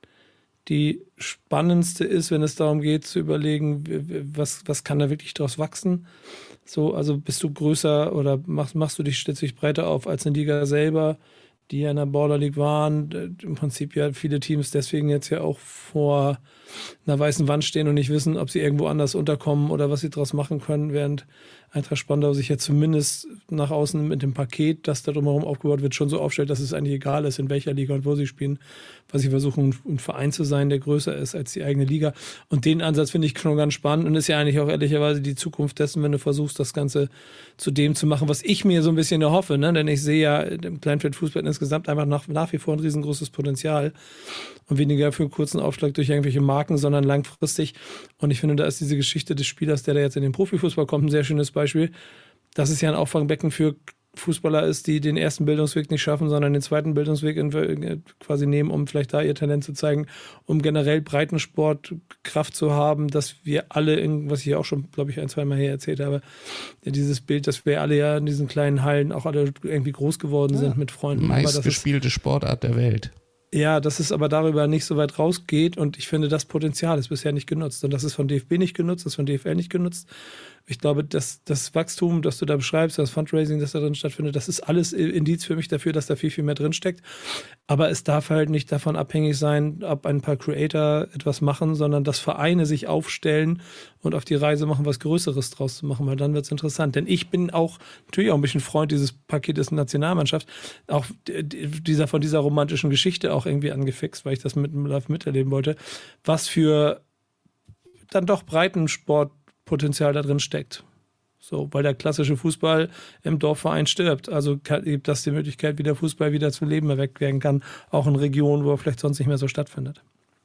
[SPEAKER 10] die spannendste ist, wenn es darum geht zu überlegen, was, was kann da wirklich draus wachsen. So, also bist du größer oder machst, machst du dich, stellst dich breiter auf als eine Liga selber, die ja in der Border League waren. Im Prinzip ja viele Teams deswegen jetzt ja auch vor einer weißen Wand stehen und nicht wissen, ob sie irgendwo anders unterkommen oder was sie daraus machen können, während Eintracht Spandau sich ja zumindest nach außen mit dem Paket, das da drumherum aufgebaut wird, schon so aufstellt, dass es eigentlich egal ist, in welcher Liga und wo sie spielen, weil sie versuchen, ein Verein zu sein, der größer ist als die eigene Liga. Und den Ansatz finde ich schon ganz spannend und ist ja eigentlich auch ehrlicherweise die Zukunft dessen, wenn du versuchst, das Ganze zu dem zu machen, was ich mir so ein bisschen erhoffe, ne? Denn ich sehe ja im Kleinfeldfußball insgesamt einfach nach, nach wie vor ein riesengroßes Potenzial und weniger für einen kurzen Aufschlag durch irgendwelche Marken, sondern langfristig. Und ich finde, da ist diese Geschichte des Spielers, der da jetzt in den Profifußball kommt, ein sehr schönes Beispiel, dass es ja ein Auffangbecken für Fußballer ist, die den ersten Bildungsweg nicht schaffen, sondern den zweiten Bildungsweg in, quasi nehmen, um vielleicht da ihr Talent zu zeigen, um generell Breitensport Kraft zu haben, dass wir alle, in, was ich ja auch schon, glaube ich, ein, zwei Mal hier erzählt habe, ja, dieses Bild, dass wir alle ja in diesen kleinen Hallen auch alle irgendwie groß geworden ja. sind mit Freunden.
[SPEAKER 11] Meistgespielte Sportart der Welt.
[SPEAKER 10] Ja, dass es aber darüber nicht so weit rausgeht und ich finde, das Potenzial ist bisher nicht genutzt und das ist von D F B nicht genutzt, das ist von D F L nicht genutzt. Ich glaube, dass das Wachstum, das du da beschreibst, das Fundraising, das da drin stattfindet, das ist alles Indiz für mich dafür, dass da viel, viel mehr drin steckt. Aber es darf halt nicht davon abhängig sein, ob ein paar Creator etwas machen, sondern dass Vereine sich aufstellen und auf die Reise machen, was Größeres draus zu machen, weil dann wird es interessant. Denn ich bin auch natürlich auch ein bisschen Freund dieses Paketes Nationalmannschaft, auch dieser von dieser romantischen Geschichte auch irgendwie angefixt, weil ich das mit live miterleben wollte, was für dann doch Breitensportpotenzial da drin steckt. So, weil der klassische Fußball im Dorfverein stirbt. Also gibt das die Möglichkeit, wie der Fußball wieder zu Leben erweckt werden kann, auch in Regionen, wo er vielleicht sonst nicht mehr so stattfindet.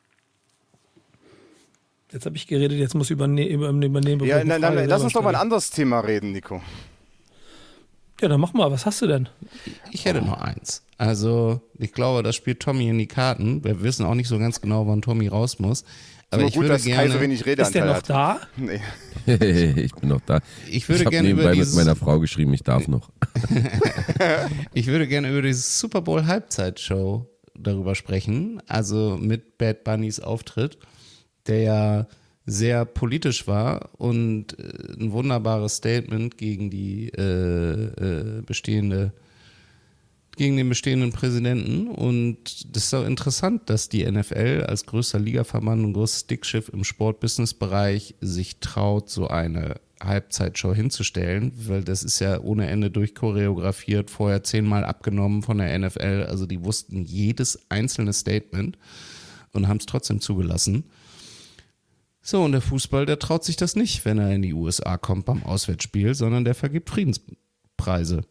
[SPEAKER 10] Jetzt habe ich geredet, jetzt muss ich überne- übernehmen.
[SPEAKER 13] Ja, nein, nein, lass uns doch mal ein anderes Thema reden, Nico.
[SPEAKER 10] Ja, dann mach mal, was hast du denn?
[SPEAKER 11] Ich hätte noch eins. Also, ich glaube, das spielt Tommy in die Karten. Wir wissen auch nicht so ganz genau, wann Tommy raus muss. Aber ich
[SPEAKER 13] gut,
[SPEAKER 11] würde
[SPEAKER 13] dass
[SPEAKER 11] gerne.
[SPEAKER 13] Kai so wenig Redeanteil
[SPEAKER 10] ist der noch
[SPEAKER 13] hat.
[SPEAKER 10] da?
[SPEAKER 13] Nee.
[SPEAKER 12] Ich bin noch da.
[SPEAKER 11] Ich würde
[SPEAKER 12] ich
[SPEAKER 11] gerne
[SPEAKER 12] nebenbei
[SPEAKER 11] über dieses,
[SPEAKER 12] mit meiner Frau geschrieben, ich darf noch.
[SPEAKER 11] Ich würde gerne über diese Super Bowl Halbzeitshow darüber sprechen. Also mit Bad Bunnys Auftritt, der ja sehr politisch war und ein wunderbares Statement gegen die äh, äh, bestehende gegen den bestehenden Präsidenten. Und das ist auch interessant, dass die N F L als größter Ligaverband und großes Dickschiff im Sport-Business-Bereich sich traut, so eine Halbzeitshow hinzustellen, weil das ist ja ohne Ende durchchoreografiert, vorher zehnmal abgenommen von der N F L. Also die wussten jedes einzelne Statement und haben es trotzdem zugelassen. So, und der Fußball, der traut sich das nicht, wenn er in die U S A kommt beim Auswärtsspiel, sondern der vergibt Friedenspreise.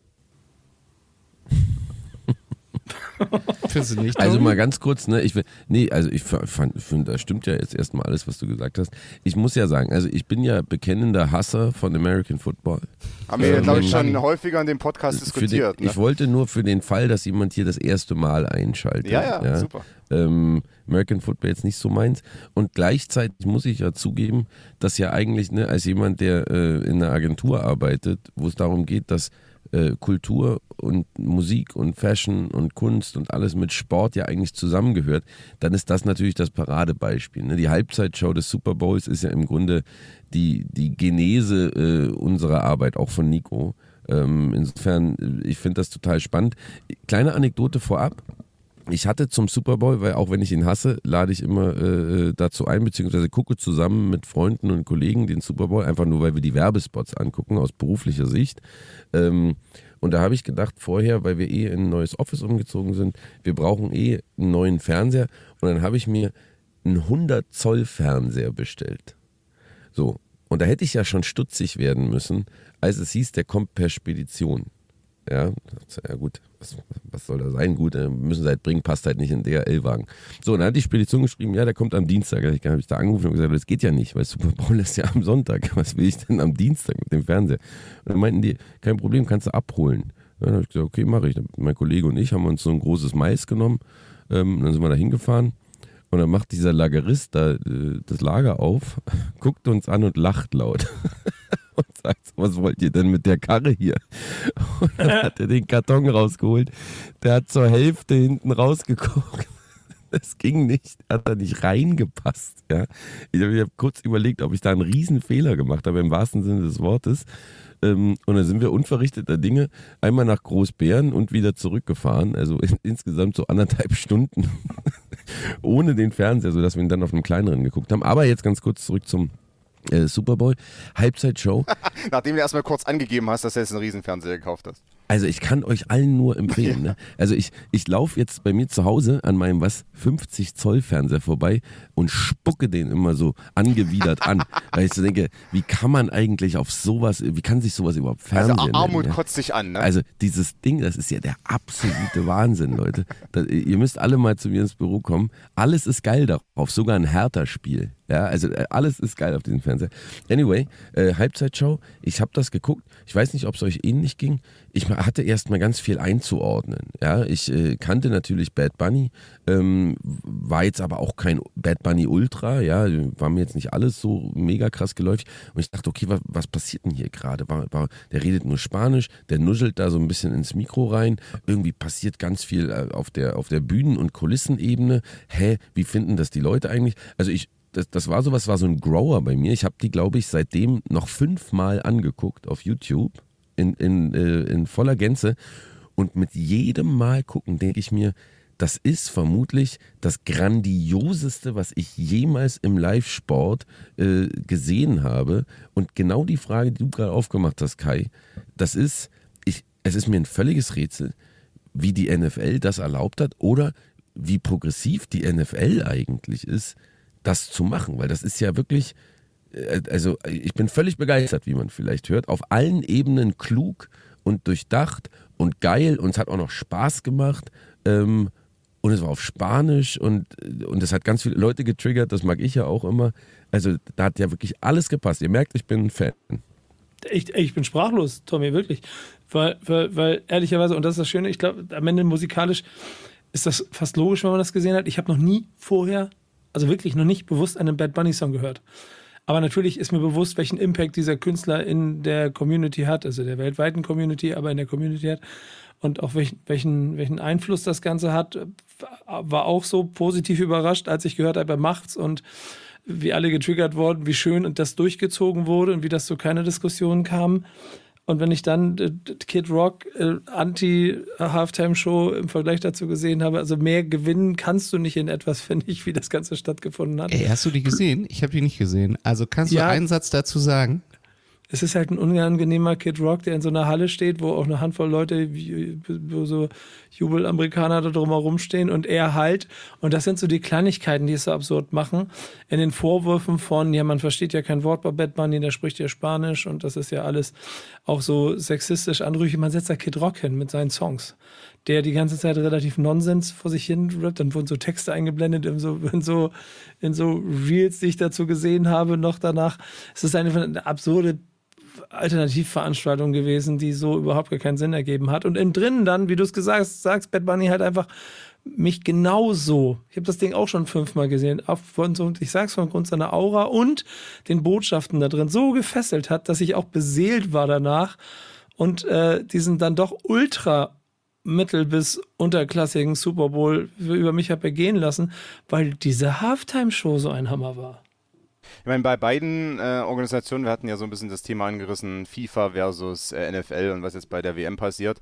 [SPEAKER 11] Findest du nicht?
[SPEAKER 12] Also mal ganz kurz, ne, ich will, nee, also ich finde, da stimmt ja jetzt erstmal alles, was du gesagt hast. Ich muss ja sagen, also ich bin ja bekennender Hasser von American Football.
[SPEAKER 13] Haben wir,
[SPEAKER 12] ähm,
[SPEAKER 13] glaube ich, schon häufiger in dem Podcast diskutiert.
[SPEAKER 12] Den,
[SPEAKER 13] ne?
[SPEAKER 12] Ich wollte nur für den Fall, dass jemand hier das erste Mal einschaltet.
[SPEAKER 13] Ja, ja,
[SPEAKER 12] ja
[SPEAKER 13] super.
[SPEAKER 12] Ähm, American Football jetzt nicht so meins. Und gleichzeitig muss ich ja zugeben, dass ja eigentlich, ne, als jemand, der äh, in einer Agentur arbeitet, wo es darum geht, dass äh, Kultur und Musik und Fashion und Kunst und alles mit Sport ja eigentlich zusammengehört, dann ist das natürlich das Paradebeispiel. Ne? Die Halbzeitshow des Super Bowls ist ja im Grunde die, die Genese äh, unserer Arbeit, auch von Nico. Ähm, insofern, ich finde das total spannend. Kleine Anekdote vorab. Ich hatte zum Super Bowl, weil auch wenn ich ihn hasse, lade ich immer äh, dazu ein, beziehungsweise gucke zusammen mit Freunden und Kollegen den Super Bowl, einfach nur, weil wir die Werbespots angucken, aus beruflicher Sicht. Ähm, und da habe ich gedacht vorher, weil wir eh in ein neues Office umgezogen sind, wir brauchen eh einen neuen Fernseher. Und dann habe ich mir einen hundert Zoll Fernseher bestellt. So, und da hätte ich ja schon stutzig werden müssen, als es hieß, der kommt per Spedition. Ja, ja gut, was, was soll da sein? Gut, müssen sie halt bringen, passt halt nicht in D H L-Wagen. So, und dann hat die Spedition geschrieben, ja, der kommt am Dienstag. Da habe ich da angerufen und gesagt, das geht ja nicht, weil Super Bowl ist ja am Sonntag. Was will ich denn am Dienstag mit dem Fernseher? Und dann meinten die, kein Problem, kannst du abholen. Ja, dann habe ich gesagt, okay, mache ich. Mein Kollege und ich haben uns so ein großes Mais genommen, ähm, dann sind wir da hingefahren. Und dann macht dieser Lagerist da äh, das Lager auf, guckt uns an und lacht laut. Und sagt, was wollt ihr denn mit der Karre hier? Und dann hat er den Karton rausgeholt. Der hat zur Hälfte hinten rausgeguckt. Das ging nicht, hat da nicht reingepasst. Ja? Ich habe hab kurz überlegt, ob ich da einen riesen Fehler gemacht habe, im wahrsten Sinne des Wortes. Ähm, und dann sind wir unverrichteter Dinge einmal nach Großbären und wieder zurückgefahren. Also in, insgesamt so anderthalb Stunden ohne den Fernseher, sodass wir ihn dann auf einem kleineren geguckt haben. Aber jetzt ganz kurz zurück zum äh, Super Bowl. Halbzeitshow.
[SPEAKER 13] Nachdem du erstmal kurz angegeben hast, dass du jetzt einen Riesenfernseher gekauft hast.
[SPEAKER 12] Also ich kann euch allen nur empfehlen. Ne? Also ich, ich laufe jetzt bei mir zu Hause an meinem was fünfzig Zoll Fernseher vorbei und spucke den immer so angewidert an. Weil ich so denke, wie kann man eigentlich auf sowas, wie kann sich sowas überhaupt Fernsehen
[SPEAKER 13] Also Armut
[SPEAKER 12] nennen, ja?
[SPEAKER 13] kotzt sich an, ne?
[SPEAKER 12] Also dieses Ding, das ist ja der absolute Wahnsinn, Leute. Das, ihr müsst alle mal zu mir ins Büro kommen. Alles ist geil darauf, sogar ein Hertha-Spiel. Ja, also alles ist geil auf diesem Fernseher. Anyway, äh, Halbzeitshow, ich habe das geguckt. Ich weiß nicht, ob es euch ähnlich ging. Ich hatte erst mal ganz viel einzuordnen. Ja, ich äh, kannte natürlich Bad Bunny, ähm, war jetzt aber auch kein Bad Bunny Ultra. Ja, war mir jetzt nicht alles so mega krass geläufig. Und ich dachte, okay, was, was passiert denn hier gerade? War, war, der redet nur Spanisch, der nuschelt da so ein bisschen ins Mikro rein. Irgendwie passiert ganz viel äh, auf der auf der Bühnen- und Kulissenebene. Hä, wie finden das die Leute eigentlich? Also ich Das, das war sowas, war so ein Grower bei mir. Ich habe die, glaube ich, seitdem noch fünfmal angeguckt auf YouTube in, in, äh, in voller Gänze. Und mit jedem Mal gucken, denke ich mir, das ist vermutlich das Grandioseste, was ich jemals im Live-Sport äh, gesehen habe. Und genau die Frage, die du gerade aufgemacht hast, Kai, das ist, ich, es ist mir ein völliges Rätsel, wie die N F L das erlaubt hat oder wie progressiv die N F L eigentlich ist, das zu machen, weil das ist ja wirklich, also ich bin völlig begeistert, wie man vielleicht hört, auf allen Ebenen klug und durchdacht und geil und es hat auch noch Spaß gemacht ähm, und es war auf Spanisch und, und es hat ganz viele Leute getriggert, das mag ich ja auch immer, also da hat ja wirklich alles gepasst, ihr merkt, ich bin ein Fan.
[SPEAKER 10] Ich, ich bin sprachlos, Tommy, wirklich, weil, weil, weil ehrlicherweise, und das ist das Schöne, ich glaube, am Ende musikalisch ist das fast logisch, wenn man das gesehen hat, ich habe noch nie vorher also wirklich noch nicht bewusst einen Bad Bunny Song gehört. Aber natürlich ist mir bewusst, welchen Impact dieser Künstler in der Community hat, also der weltweiten Community, aber in der Community hat und auch welchen, welchen, welchen Einfluss das Ganze hat, war auch so positiv überrascht, als ich gehört habe, er macht's und wie alle getriggert wurden, wie schön und das durchgezogen wurde und wie das zu keiner Diskussion kam. Und wenn ich dann äh, Kid Rock äh, Anti-Halftime-Show im Vergleich dazu gesehen habe, also mehr gewinnen kannst du nicht in etwas, finde ich, wie das Ganze stattgefunden hat.
[SPEAKER 11] Ey, hast du die gesehen? Ich habe die nicht gesehen. Also kannst du
[SPEAKER 10] ja,
[SPEAKER 11] einen Satz dazu sagen?
[SPEAKER 10] Es ist halt ein unangenehmer Kid Rock, der in so einer Halle steht, wo auch eine Handvoll Leute, wo so Jubelamerikaner da drumherum stehen und er halt. Und das sind so die Kleinigkeiten, die es so absurd machen. In den Vorwürfen von, ja, man versteht ja kein Wort bei Bad Bunny, der spricht ja Spanisch und das ist ja alles auch so sexistisch anrüchig. Man setzt da Kid Rock hin mit seinen Songs, der die ganze Zeit relativ Nonsens vor sich hin rappt. Dann wurden so Texte eingeblendet in so, in so, in so Reels, die ich dazu gesehen habe, noch danach. Es ist eine, eine absurde Alternativveranstaltung gewesen, die so überhaupt gar keinen Sinn ergeben hat. Und innen drin dann, wie du es gesagt hast, sagst, Bad Bunny halt einfach mich genauso, ich habe das Ding auch schon fünfmal gesehen, auf, ich sag's von Grund seiner Aura und den Botschaften da drin so gefesselt hat, dass ich auch beseelt war danach und äh, diesen dann doch ultra mittel- bis unterklassigen Super Bowl über mich habe ergehen lassen, weil diese Halftime-Show so ein Hammer war.
[SPEAKER 13] Ich meine, bei beiden äh, Organisationen, wir hatten ja so ein bisschen das Thema angerissen, FIFA versus äh, N F L und was jetzt bei der W M passiert.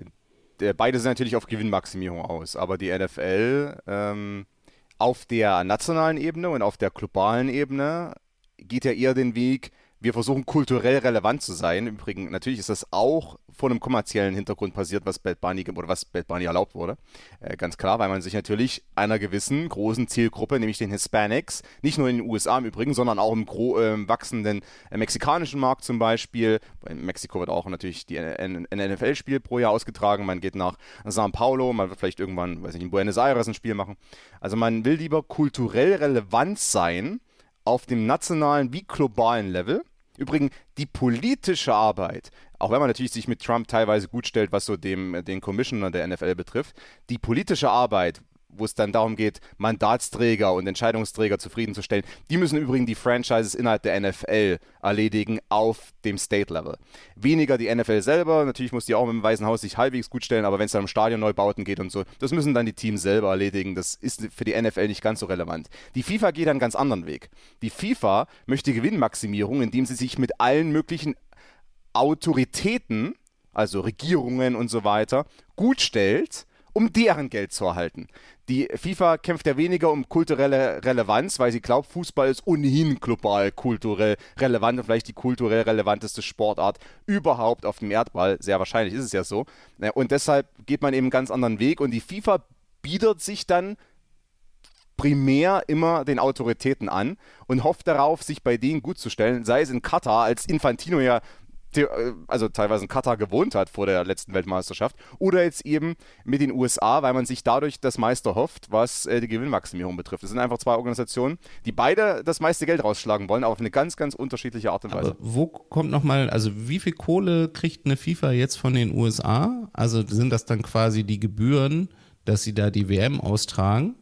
[SPEAKER 13] Äh, beide sind natürlich auf Gewinnmaximierung aus, aber die N F L ähm, auf der nationalen Ebene und auf der globalen Ebene geht ja eher den Weg, wir versuchen kulturell relevant zu sein. Übrigens, natürlich ist das auch vor einem kommerziellen Hintergrund passiert, was Bad Bunny oder was Bad Bunny erlaubt wurde. Äh, ganz klar, weil man sich natürlich einer gewissen großen Zielgruppe, nämlich den Hispanics, nicht nur in den U S A im Übrigen, sondern auch im gro- äh, wachsenden äh, mexikanischen Markt zum Beispiel. In Mexiko wird auch natürlich die N F L-Spiel pro Jahr ausgetragen. Man geht nach São Paulo, man wird vielleicht irgendwann, weiß nicht, in Buenos Aires ein Spiel machen. Also man will lieber kulturell relevant sein auf dem nationalen wie globalen Level. Übrigens, die politische Arbeit, auch wenn man natürlich sich mit Trump teilweise gut stellt, was so dem, den Commissioner der N F L betrifft, die politische Arbeit, wo es dann darum geht, Mandatsträger und Entscheidungsträger zufriedenzustellen, die müssen übrigens die Franchises innerhalb der N F L erledigen auf dem State-Level. Weniger die N F L selber, natürlich muss die auch mit dem Weißen Haus sich halbwegs gut stellen, aber wenn es dann um Stadionneubauten geht und so, das müssen dann die Teams selber erledigen, das ist für die N F L nicht ganz so relevant. Die FIFA geht einen ganz anderen Weg. Die FIFA möchte Gewinnmaximierung, indem sie sich mit allen möglichen Autoritäten, also Regierungen und so weiter, gut stellt, um deren Geld zu erhalten. Die FIFA kämpft ja weniger um kulturelle Relevanz, weil sie glaubt, Fußball ist ohnehin global kulturell relevant und vielleicht die kulturell relevanteste Sportart überhaupt auf dem Erdball. Sehr wahrscheinlich ist es ja so. Und deshalb geht man eben einen ganz anderen Weg und die FIFA bietet sich dann primär immer den Autoritäten an und hofft darauf, sich bei denen gut zu stellen, sei es in Katar, als Infantino ja also teilweise in Katar gewohnt hat vor der letzten Weltmeisterschaft, oder jetzt eben mit den U S A, weil man sich dadurch das meiste hofft, was äh, die Gewinnmaximierung betrifft. Es sind einfach zwei Organisationen, die beide das meiste Geld rausschlagen wollen, aber auf eine ganz, ganz unterschiedliche Art und Weise.
[SPEAKER 11] Aber wo kommt nochmal, also wie viel Kohle kriegt eine FIFA jetzt von den U S A? Also sind das dann quasi die Gebühren, dass sie da die W M austragen?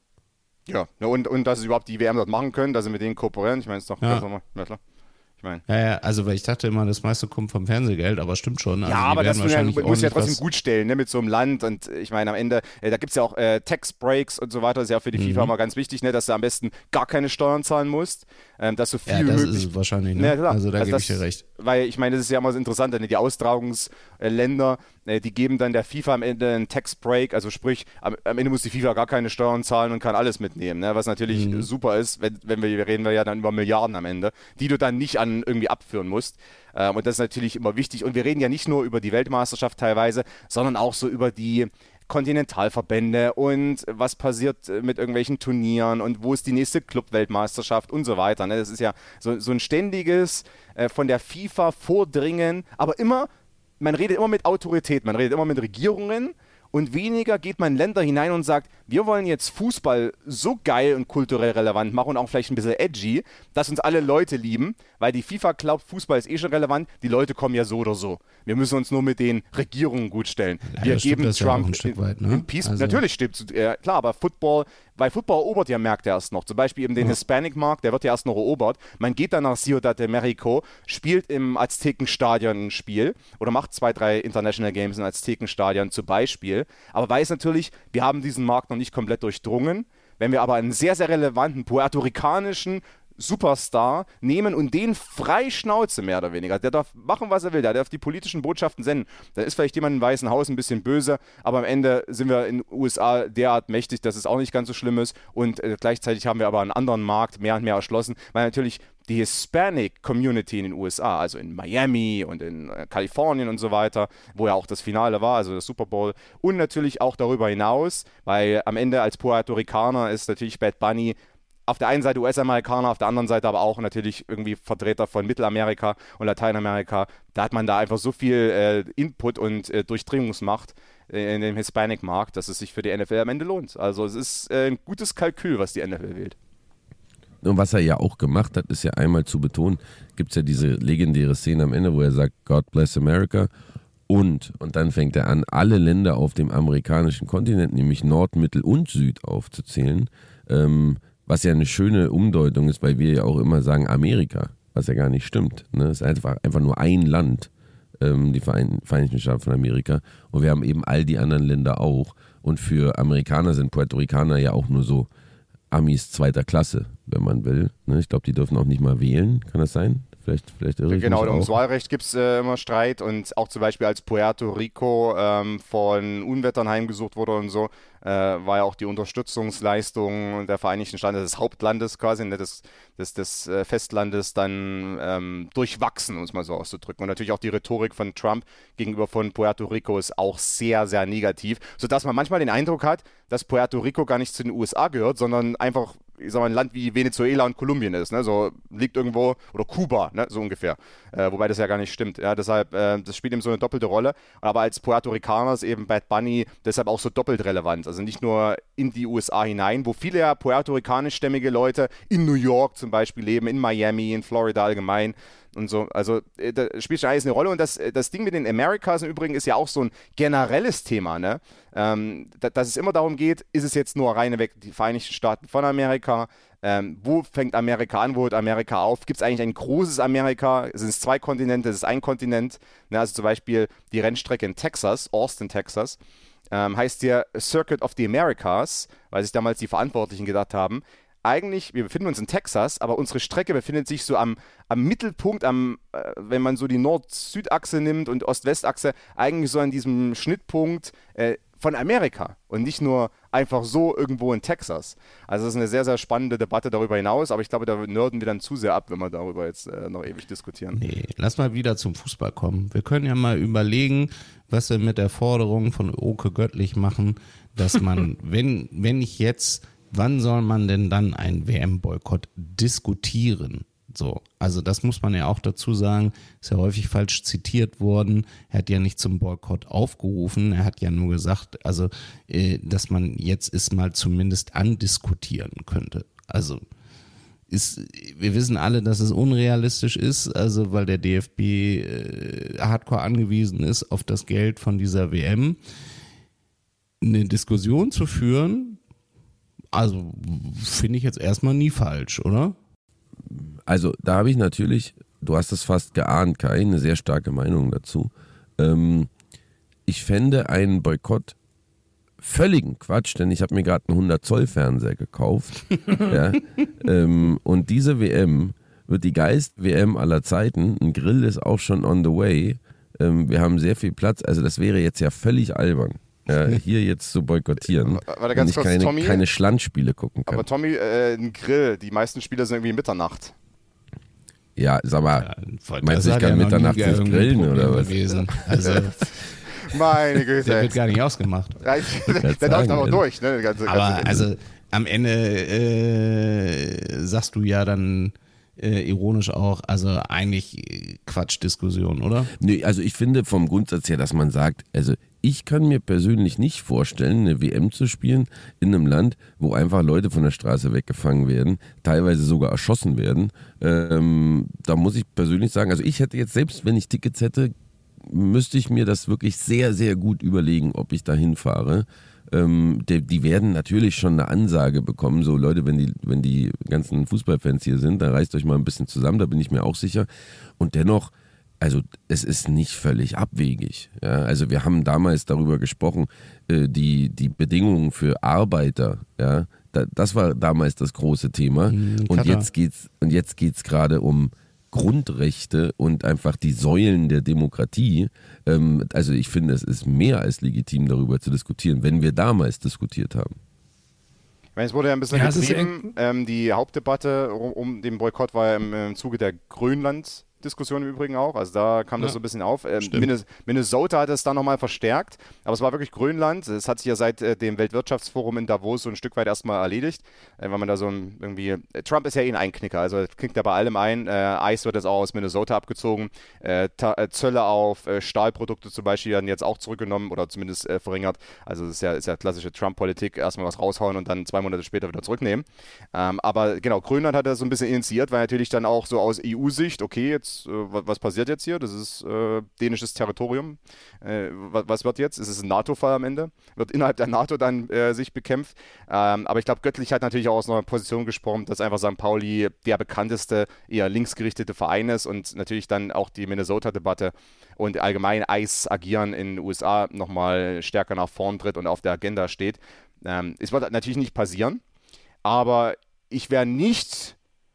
[SPEAKER 13] Ja, und, und dass sie überhaupt die W M dort machen können, dass sie mit denen kooperieren. Ich meine, es ist doch
[SPEAKER 11] ja.
[SPEAKER 13] mal, ja klar. Ich meine.
[SPEAKER 11] Ja, ja, also weil ich dachte immer, das meiste kommt vom Fernsehgeld, aber stimmt schon. Also
[SPEAKER 13] ja, aber das muss ja, muss ja trotzdem
[SPEAKER 11] was
[SPEAKER 13] gut stellen, ne, mit so einem Land. Und ich meine, am Ende, äh, da gibt es ja auch äh, Tax-Breaks und so weiter, das ist ja auch für die mhm. FIFA mal ganz wichtig, ne, dass du am besten gar keine Steuern zahlen musst, ähm, dass so viel
[SPEAKER 11] ja, das
[SPEAKER 13] möglich...
[SPEAKER 11] ist wahrscheinlich, ne?
[SPEAKER 13] Ja,
[SPEAKER 11] also da
[SPEAKER 13] also
[SPEAKER 11] gebe
[SPEAKER 13] das,
[SPEAKER 11] ich dir recht.
[SPEAKER 13] Weil ich meine, das ist ja immer so interessant, ne, die Austragungsländer, äh, die geben dann der FIFA am Ende einen Tax-Break, also sprich, am, am Ende muss die FIFA gar keine Steuern zahlen und kann alles mitnehmen, ne, was natürlich mhm. super ist, wenn, wenn wir reden wir ja dann über Milliarden am Ende, die du dann nicht an irgendwie abführen musst. Ähm, und das ist natürlich immer wichtig. Und wir reden ja nicht nur über die Weltmeisterschaft teilweise, sondern auch so über die Kontinentalverbände und was passiert mit irgendwelchen Turnieren und wo ist die nächste Club-Weltmeisterschaft und so weiter. Ne? Das ist ja so, so ein ständiges äh, von der FIFA Vordringen, aber immer, man redet immer mit Autorität, man redet immer mit Regierungen. Und weniger geht man in Länder hinein und sagt, wir wollen jetzt Fußball so geil und kulturell relevant machen und auch vielleicht ein bisschen edgy, dass uns alle Leute lieben, weil die FIFA glaubt, Fußball ist eh schon relevant, die Leute kommen ja so oder so. Wir müssen uns nur mit den Regierungen gut stellen.
[SPEAKER 11] Ja,
[SPEAKER 13] wir geben
[SPEAKER 11] das
[SPEAKER 13] Trump
[SPEAKER 11] ja auch ein Stück weit, ne?
[SPEAKER 13] in Peace.
[SPEAKER 11] Also
[SPEAKER 13] Natürlich stimmt äh, klar, aber Football, weil Football erobert ja Märkte erst noch. Zum Beispiel eben den ja. Hispanic-Markt, der wird ja erst noch erobert. Man geht dann nach Ciudad de México, spielt im Aztekenstadion ein Spiel oder macht zwei, drei International Games im Aztekenstadion zum Beispiel, aber weiß natürlich, wir haben diesen Markt noch nicht komplett durchdrungen. Wenn wir aber einen sehr, sehr relevanten puerto-ricanischen Superstar nehmen und den frei Schnauze mehr oder weniger, der darf machen, was er will, der darf die politischen Botschaften senden. Da ist vielleicht jemand im Weißen Haus ein bisschen böse, aber am Ende sind wir in den U S A derart mächtig, dass es auch nicht ganz so schlimm ist und äh, gleichzeitig haben wir aber einen anderen Markt mehr und mehr erschlossen, weil natürlich die Hispanic Community in den U S A, also in Miami und in äh, Kalifornien und so weiter, wo ja auch das Finale war, also das Super Bowl, und natürlich auch darüber hinaus, weil am Ende als Puerto Ricaner ist natürlich Bad Bunny auf der einen Seite U S-Amerikaner, auf der anderen Seite aber auch natürlich irgendwie Vertreter von Mittelamerika und Lateinamerika. Da hat man da einfach so viel äh, Input und äh, Durchdringungsmacht äh, in dem Hispanic-Markt, dass es sich für die N F L am Ende lohnt. Also es ist äh, ein gutes Kalkül, was die N F L wählt.
[SPEAKER 12] Und was er ja auch gemacht hat, ist ja einmal zu betonen, gibt es ja diese legendäre Szene am Ende, wo er sagt, God bless America. Und, und dann fängt er an, alle Länder auf dem amerikanischen Kontinent, nämlich Nord, Mittel und Süd aufzuzählen, ähm, was ja eine schöne Umdeutung ist, weil wir ja auch immer sagen Amerika, was ja gar nicht stimmt. Ne? Es ist einfach, einfach nur ein Land, ähm, die Verein, Vereinigten Staaten von Amerika. Und wir haben eben all die anderen Länder auch. Und für Amerikaner sind Puerto Ricaner ja auch nur so Amis zweiter Klasse, wenn man will. Ne? Ich glaube, die dürfen auch nicht mal wählen, kann das sein? Vielleicht, vielleicht irre ich
[SPEAKER 13] Genau,
[SPEAKER 12] mich
[SPEAKER 13] ums
[SPEAKER 12] auch.
[SPEAKER 13] Wahlrecht gibt es äh, immer Streit und auch zum Beispiel als Puerto Rico ähm, von Unwettern heimgesucht wurde und so, äh, war ja auch die Unterstützungsleistung der Vereinigten Staaten, des Hauptlandes quasi, ne, des, des, des äh, Festlandes dann ähm, durchwachsen, um es mal so auszudrücken. Und natürlich auch die Rhetorik von Trump gegenüber von Puerto Rico ist auch sehr, sehr negativ, sodass man manchmal den Eindruck hat, dass Puerto Rico gar nicht zu den U S A gehört, sondern einfach, ich sag mal, ein Land wie Venezuela und Kolumbien ist, ne? So liegt irgendwo, oder Kuba, ne? So ungefähr, äh, wobei das ja gar nicht stimmt, ja, deshalb, äh, das spielt eben so eine doppelte Rolle, aber als Puerto Ricaner ist eben Bad Bunny deshalb auch so doppelt relevant, also nicht nur in die U S A hinein, wo viele ja puerto-ricanischstämmige Leute in New York zum Beispiel leben, in Miami, in Florida allgemein und so, also äh, da spielt schon alles eine Rolle und das, das Ding mit den Americas im Übrigen ist ja auch so ein generelles Thema, ne? Ähm, da, dass es immer darum geht, ist es jetzt nur reine weg die Vereinigten Staaten von Amerika, ähm, wo fängt Amerika an, wo hört Amerika auf, gibt es eigentlich ein großes Amerika, sind es zwei Kontinente, es ist ein Kontinent, ne? Also zum Beispiel die Rennstrecke in Texas, Austin, Texas, ähm, heißt ja Circuit of the Americas, weil sich damals die Verantwortlichen gedacht haben, eigentlich, wir befinden uns in Texas, aber unsere Strecke befindet sich so am, am Mittelpunkt, am, äh, wenn man so die Nord-Süd-Achse nimmt und Ost-West-Achse, eigentlich so an diesem Schnittpunkt äh, von Amerika und nicht nur einfach so irgendwo in Texas. Also das ist eine sehr, sehr spannende Debatte darüber hinaus, aber ich glaube, da nörden wir dann zu sehr ab, wenn wir darüber jetzt äh, noch ewig diskutieren.
[SPEAKER 11] Nee, lass mal wieder zum Fußball kommen. Wir können ja mal überlegen, was wir mit der Forderung von Oke Göttlich machen, dass man, wenn, wenn nicht jetzt, wann soll man denn dann einen W M-Boykott diskutieren? So, also das muss man ja auch dazu sagen, ist ja häufig falsch zitiert worden. Er hat ja nicht zum Boykott aufgerufen, er hat ja nur gesagt, also äh, dass man jetzt es mal zumindest andiskutieren könnte. Also ist, wir wissen alle, dass es unrealistisch ist, also weil der D F B äh, hardcore angewiesen ist auf das Geld von dieser W M. Eine Diskussion zu führen, also finde ich jetzt erstmal nie falsch, oder?
[SPEAKER 12] Also da habe ich natürlich, du hast es fast geahnt, Kai, eine sehr starke Meinung dazu. Ähm, ich fände einen Boykott völligen Quatsch, denn ich habe mir gerade einen hundert Zoll Fernseher gekauft. ja, ähm, und diese W M wird die geilste W M aller Zeiten. Ein Grill ist auch schon on the way. Ähm, wir haben sehr viel Platz. Also das wäre jetzt ja völlig albern, ja, hier jetzt zu boykottieren,
[SPEAKER 13] Warte, ganz
[SPEAKER 12] wenn ich
[SPEAKER 13] kurz,
[SPEAKER 12] keine,
[SPEAKER 13] Tommy,
[SPEAKER 12] keine Schlandspiele gucken kann.
[SPEAKER 13] Aber Tommy, äh, ein Grill, die meisten Spiele sind irgendwie Mitternacht.
[SPEAKER 12] Ja, sag mal,
[SPEAKER 11] ja,
[SPEAKER 12] meinst du, ich kann ja Mitternacht nicht grillen oder was?
[SPEAKER 11] Gewesen. Also,
[SPEAKER 13] meine Güte.
[SPEAKER 11] Der wird gar nicht ausgemacht.
[SPEAKER 13] der der läuft aber durch. Ne? Ganze,
[SPEAKER 11] aber
[SPEAKER 13] ganze
[SPEAKER 11] also am Ende äh, sagst du ja dann äh, ironisch auch, also eigentlich Quatschdiskussion, oder?
[SPEAKER 12] Nee, also ich finde vom Grundsatz her, dass man sagt, also ich kann mir persönlich nicht vorstellen, eine W M zu spielen in einem Land, wo einfach Leute von der Straße weggefangen werden, teilweise sogar erschossen werden. Ähm, da muss ich persönlich sagen, also ich hätte jetzt, selbst wenn ich Tickets hätte, müsste ich mir das wirklich sehr, sehr gut überlegen, ob ich da hinfahre. Ähm, die, die werden natürlich schon eine Ansage bekommen, so Leute, wenn die, wenn die ganzen Fußballfans hier sind, dann reißt euch mal ein bisschen zusammen, da bin ich mir auch sicher. Und dennoch, also es ist nicht völlig abwegig. Ja? Also wir haben damals darüber gesprochen, äh, die, die Bedingungen für Arbeiter, ja, da, das war damals das große Thema. Mhm, und jetzt geht's, und jetzt geht's gerade um Grundrechte und einfach die Säulen der Demokratie. Ähm, also ich finde, es ist mehr als legitim, darüber zu diskutieren, wenn wir damals diskutiert haben.
[SPEAKER 13] Ich meine, es wurde ja ein bisschen
[SPEAKER 10] ja,
[SPEAKER 13] getrieben. Ähm, die Hauptdebatte um, um den Boykott war ja im, im Zuge der Grönland- Diskussion im Übrigen auch, also da kam ja, das so ein bisschen auf. Ähm, Minnesota hat es dann nochmal verstärkt, aber es war wirklich Grönland. Es hat sich ja seit äh, dem Weltwirtschaftsforum in Davos so ein Stück weit erstmal erledigt, äh, weil man da so ein, irgendwie, äh, Trump ist ja eh ein Einknicker, also knickt er bei allem ein. Äh, Eis wird jetzt auch aus Minnesota abgezogen, äh, ta- äh, Zölle auf äh, Stahlprodukte zum Beispiel werden jetzt auch zurückgenommen oder zumindest äh, verringert. Also das ist ja, ist ja klassische Trump-Politik, erstmal was raushauen und dann zwei Monate später wieder zurücknehmen. Ähm, aber genau, Grönland hat das so ein bisschen initiiert, weil natürlich dann auch so aus E U-Sicht, okay, jetzt was passiert jetzt hier? Das ist äh, dänisches Territorium. Äh, was, was wird jetzt? Ist es ein NATO-Fall am Ende? Wird innerhalb der NATO dann äh, sich bekämpft? Ähm, aber ich glaube, Göttlich hat natürlich auch aus einer Position gesprochen, dass einfach Sankt Pauli der bekannteste, eher linksgerichtete Verein ist und natürlich dann auch die Minnesota-Debatte und allgemein Eis-Agieren in den U S A nochmal stärker nach vorn tritt und auf der Agenda steht. Ähm, es wird natürlich nicht passieren, aber ich wäre nicht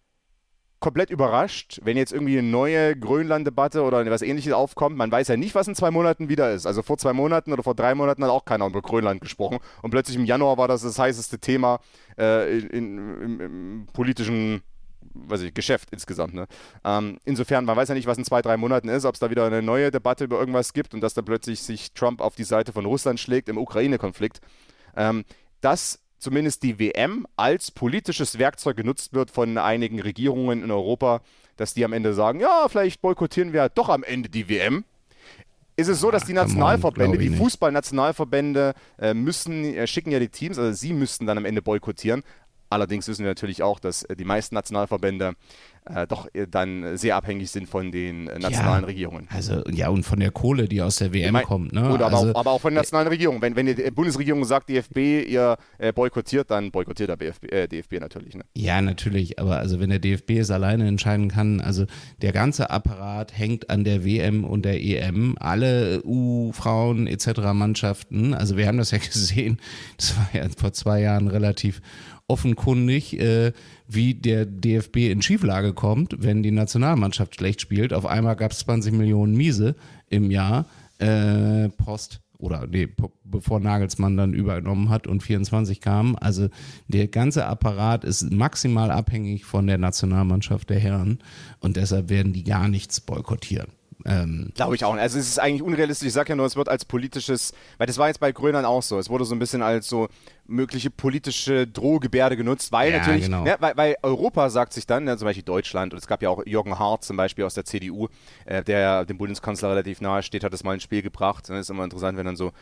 [SPEAKER 13] komplett überrascht, wenn jetzt irgendwie eine neue Grönland-Debatte oder was Ähnliches aufkommt. Man weiß ja nicht, was in zwei Monaten wieder ist. Also vor zwei Monaten oder vor drei Monaten hat auch keiner über Grönland gesprochen. Und plötzlich im Januar war das das heißeste Thema äh, in, in, im, im politischen weiß ich, Geschäft insgesamt. Ne? Ähm, insofern, man weiß ja nicht, was in zwei, drei Monaten ist, ob es da wieder eine neue Debatte über irgendwas gibt und dass da plötzlich sich Trump auf die Seite von Russland schlägt im Ukraine-Konflikt. Ähm, das zumindest die W M als politisches Werkzeug genutzt wird von einigen Regierungen in Europa, dass die am Ende sagen, ja, vielleicht boykottieren wir doch am Ende die W M. Ist es so, dass die Nationalverbände, die Fußballnationalverbände äh, müssen, äh, schicken ja die Teams, also sie müssten dann am Ende boykottieren. Allerdings wissen wir natürlich auch, dass äh, die meisten Nationalverbände äh, doch äh, dann sehr abhängig sind von den äh, nationalen
[SPEAKER 11] ja,
[SPEAKER 13] Regierungen.
[SPEAKER 11] Also ja, und von der Kohle, die aus der W M ich mein, kommt. Ne?
[SPEAKER 13] Gut, aber,
[SPEAKER 11] also,
[SPEAKER 13] auch, aber auch von der nationalen Regierung. Wenn, wenn die Bundesregierung sagt, D F B, ihr äh, boykottiert, dann boykottiert der B F B, äh, D F B natürlich. Ne?
[SPEAKER 11] Ja, natürlich, aber also wenn der D F B es alleine entscheiden kann, also der ganze Apparat hängt an der W M und der E M, alle U, Frauen et cetera Mannschaften, also wir haben das ja gesehen, das war ja vor zwei Jahren relativ offenkundig, äh, wie der D F B in Schieflage kommt, wenn die Nationalmannschaft schlecht spielt. Auf einmal gab es zwanzig Millionen Miese im Jahr, äh, Post oder nee, bevor Nagelsmann dann übernommen hat und vierundzwanzig kam. Also der ganze Apparat ist maximal abhängig von der Nationalmannschaft der Herren und deshalb werden die gar nichts boykottieren. Ähm,
[SPEAKER 13] Glaube ich auch nicht. Also es ist eigentlich unrealistisch. Ich sage ja nur, es wird als politisches, weil das war jetzt bei Grönland auch so. Es wurde so ein bisschen als so mögliche politische Drohgebärde genutzt, weil
[SPEAKER 11] ja,
[SPEAKER 13] natürlich,
[SPEAKER 11] genau.
[SPEAKER 13] ne, weil, weil Europa sagt sich dann, ne, zum Beispiel Deutschland, und es gab ja auch Jürgen Hart zum Beispiel aus der C D U, äh, der dem Bundeskanzler relativ nahe steht, hat das mal ins Spiel gebracht. Das ist immer interessant, wenn dann so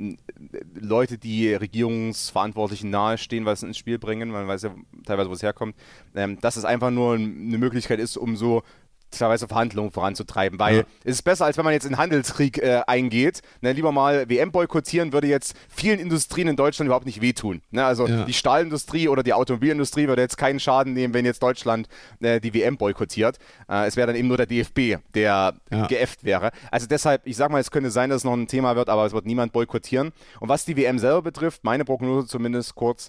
[SPEAKER 13] Leute, die Regierungsverantwortlichen nahestehen, was ins Spiel bringen, man weiß ja teilweise, wo es herkommt, ähm, dass es einfach nur eine Möglichkeit ist, um so teilweise Verhandlungen voranzutreiben, weil ja. es ist besser, als wenn man jetzt in einen Handelskrieg äh, eingeht. Ne, lieber mal W M boykottieren würde jetzt vielen Industrien in Deutschland überhaupt nicht wehtun. Ne, also ja. die Stahlindustrie oder die Automobilindustrie würde jetzt keinen Schaden nehmen, wenn jetzt Deutschland äh, die W M boykottiert. Äh, es wäre dann eben nur der D F B, der ja. geäfft wäre. Also deshalb, ich sag mal, es könnte sein, dass es noch ein Thema wird, aber es wird niemand boykottieren. Und was die W M selber betrifft, meine Prognose zumindest kurz,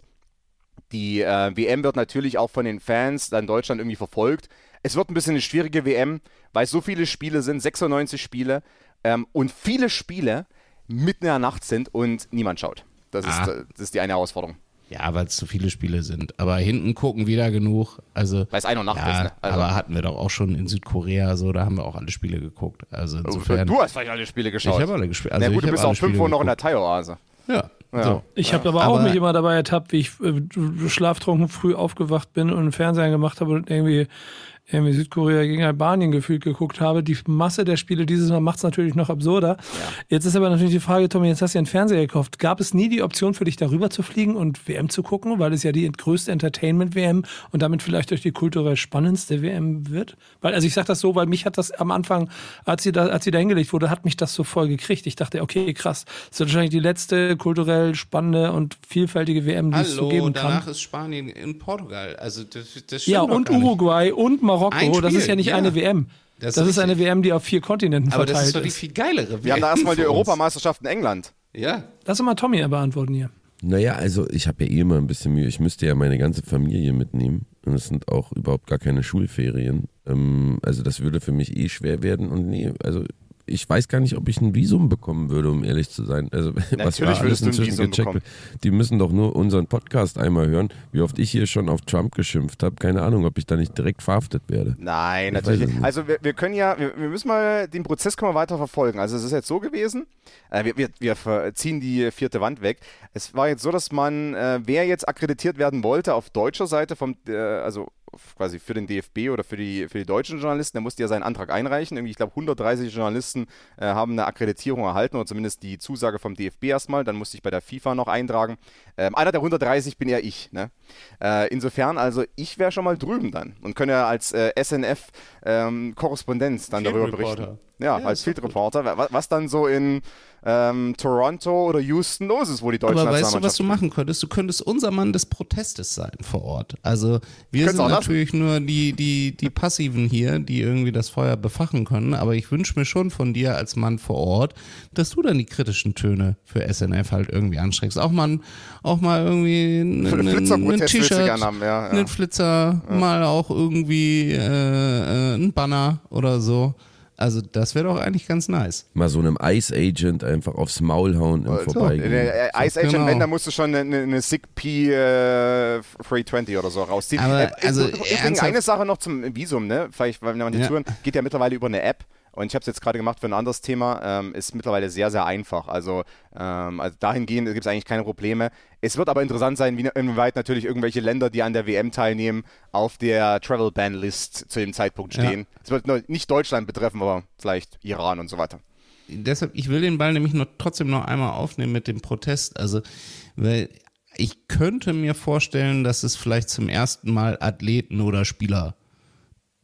[SPEAKER 13] die äh, W M wird natürlich auch von den Fans dann in Deutschland irgendwie verfolgt. Es wird ein bisschen eine schwierige W M, weil es so viele Spiele sind, sechsundneunzig Spiele ähm, und viele Spiele mitten in der Nacht sind und niemand schaut. Das, ah. ist, das ist die eine Herausforderung.
[SPEAKER 11] Ja, weil es zu viele Spiele sind. Aber hinten gucken wieder genug. Also,
[SPEAKER 13] weil es ein Uhr Nacht
[SPEAKER 11] ja,
[SPEAKER 13] ist. Ne? Also.
[SPEAKER 11] Aber hatten wir doch auch schon in Südkorea so, da haben wir auch alle Spiele geguckt. Also insofern,
[SPEAKER 13] du hast vielleicht alle Spiele geschaut.
[SPEAKER 11] Ich habe alle gespielt. Also
[SPEAKER 13] Na gut, du bist auch fünf Uhr noch in der
[SPEAKER 11] Thai
[SPEAKER 13] Thai-Oase.
[SPEAKER 11] Ja.
[SPEAKER 13] Ja.
[SPEAKER 11] So.
[SPEAKER 10] Ich habe aber, aber auch mich immer dabei ertappt, wie ich äh, schlaftrunken früh aufgewacht bin und einen Fernseher gemacht habe und irgendwie irgendwie Südkorea gegen Albanien gefühlt geguckt habe. Die Masse der Spiele dieses Mal macht es natürlich noch absurder. Ja. Jetzt ist aber natürlich die Frage, Tommy, jetzt hast du ja einen Fernseher gekauft. Gab es nie die Option für dich, darüber zu fliegen und W M zu gucken, weil es ja die größte Entertainment-W M und damit vielleicht durch die kulturell spannendste W M wird? Weil, also ich sage das so, weil mich hat das am Anfang, als sie da, als sie da hingelegt wurde, hat mich das so voll gekriegt. Ich dachte, okay, krass, das wird wahrscheinlich die letzte kulturell spannende und vielfältige W M, die Hallo, es so geben kann.
[SPEAKER 11] Danach ist Spanien in Portugal. Also das, das
[SPEAKER 10] ja, und Uruguay und Marokko. Marokko, das ist ja nicht ja. eine W M. Das, das ist, ist eine W M, die auf vier Kontinenten
[SPEAKER 11] aber
[SPEAKER 10] verteilt ist.
[SPEAKER 11] Aber das ist doch die viel geilere W M.
[SPEAKER 13] Wir haben da erstmal die Europameisterschaft in England.
[SPEAKER 11] Ja.
[SPEAKER 10] Lass mal Tommy beantworten hier.
[SPEAKER 12] Naja, also ich habe ja eh immer ein bisschen Mühe. Ich müsste ja meine ganze Familie mitnehmen. Und es sind auch überhaupt gar keine Schulferien. Ähm, also das würde für mich eh schwer werden. Und nee, also ich weiß gar nicht, ob ich ein Visum bekommen würde, um ehrlich zu sein. Also was
[SPEAKER 13] Natürlich
[SPEAKER 12] alles
[SPEAKER 13] würdest du ein Visum
[SPEAKER 12] gecheckt
[SPEAKER 13] bekommen.
[SPEAKER 12] Die müssen doch nur unseren Podcast einmal hören, wie oft ich hier schon auf Trump geschimpft habe. Keine Ahnung, ob ich da nicht direkt verhaftet werde.
[SPEAKER 13] Nein, ich natürlich nicht. Also wir, wir können ja, wir, wir müssen mal, den Prozess können wir weiter verfolgen. Also es ist jetzt so gewesen, äh, wir, wir, wir ziehen die vierte Wand weg. Es war jetzt so, dass man, äh, wer jetzt akkreditiert werden wollte auf deutscher Seite, vom, äh, also quasi für den D F B oder für die, für die deutschen Journalisten, der musste ja seinen Antrag einreichen. Irgendwie, ich glaube, hundertdreißig Journalisten äh, haben eine Akkreditierung erhalten oder zumindest die Zusage vom D F B erstmal. Dann musste ich bei der FIFA noch eintragen. Ähm, einer der hundertdreißig bin ja ich. Ne? Äh, insofern, also ich wäre schon mal drüben dann und könnte ja als äh, S N F-Korrespondent ähm, dann darüber berichten. Ja, ja, als Field Reporter, was, was dann so in ähm, Toronto oder Houston los ist, wo die deutschen
[SPEAKER 11] Aber weißt du,
[SPEAKER 13] Nationalmannschaft
[SPEAKER 11] was du machen könntest? Du könntest unser Mann des Protestes sein vor Ort. Also wir sind natürlich lassen. nur die, die, die Passiven hier, die irgendwie das Feuer befachen können, aber ich wünsche mir schon von dir als Mann vor Ort, dass du dann die kritischen Töne für S N F halt irgendwie anstreckst. Auch mal, auch mal irgendwie einen, einen T-Shirt, haben, ja, ja. einen Flitzer, ja. mal auch irgendwie äh, ein Banner oder so. Also das wäre doch eigentlich ganz nice.
[SPEAKER 12] Mal so einem Ice Agent einfach aufs Maul hauen im
[SPEAKER 13] also,
[SPEAKER 12] Vorbeigehen.
[SPEAKER 13] Der Ice Agent, genau. wenn, da musst du schon eine, eine Sig P äh, drei zwanzig oder so rausziehen. Aber, äh, also, übrigens eine Sache noch zum Visum, ne? Vielleicht, weil man die ja. zuhören, geht ja mittlerweile über eine App. Und ich habe es jetzt gerade gemacht für ein anderes Thema, ähm, ist mittlerweile sehr, sehr einfach. Also, ähm, also dahingehend gibt es eigentlich keine Probleme. Es wird aber interessant sein, wie, inwieweit natürlich irgendwelche Länder, die an der W M teilnehmen, auf der Travel Ban List zu dem Zeitpunkt stehen. Es ja. wird nicht Deutschland betreffen, aber vielleicht Iran und so weiter.
[SPEAKER 11] Deshalb, ich will den Ball nämlich noch, trotzdem noch einmal aufnehmen mit dem Protest. Also, weil ich könnte mir vorstellen, dass es vielleicht zum ersten Mal Athleten oder Spieler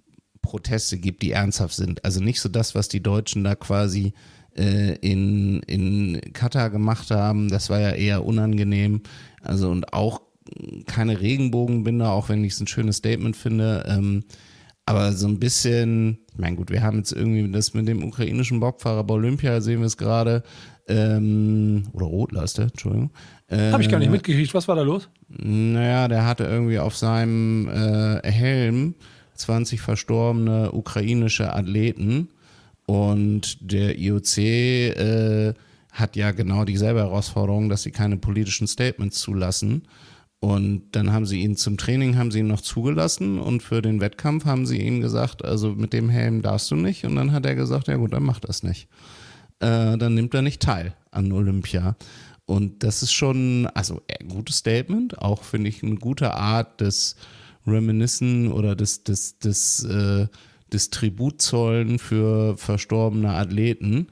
[SPEAKER 11] Proteste gibt, die ernsthaft sind. Also nicht so das, was die Deutschen da quasi äh, in, in Katar gemacht haben. Das war ja eher unangenehm. Also und auch keine Regenbogenbinder, auch wenn ich es ein schönes Statement finde. Ähm, aber so ein bisschen, ich meine gut, wir haben jetzt irgendwie das mit dem ukrainischen Bobfahrer bei Olympia, sehen wir es gerade. Ähm, oder Rotlaster, Entschuldigung. Äh,
[SPEAKER 10] Habe ich gar nicht mitgekriegt. Was war da los?
[SPEAKER 11] Naja, der hatte irgendwie auf seinem äh, Helm zwanzig verstorbene ukrainische Athleten und der I O C äh, hat ja genau dieselbe Herausforderung, dass sie keine politischen Statements zulassen. Und dann haben sie ihn zum Training, haben sie ihn noch zugelassen und für den Wettkampf haben sie ihm gesagt, also mit dem Helm darfst du nicht. Und dann hat er gesagt, ja gut, dann mach das nicht. Äh, dann nimmt er nicht teil an Olympia. Und das ist schon, also ein gutes Statement, auch finde ich eine gute Art des Reminiscen oder des, des, des, äh, des Tributzollen für verstorbene Athleten.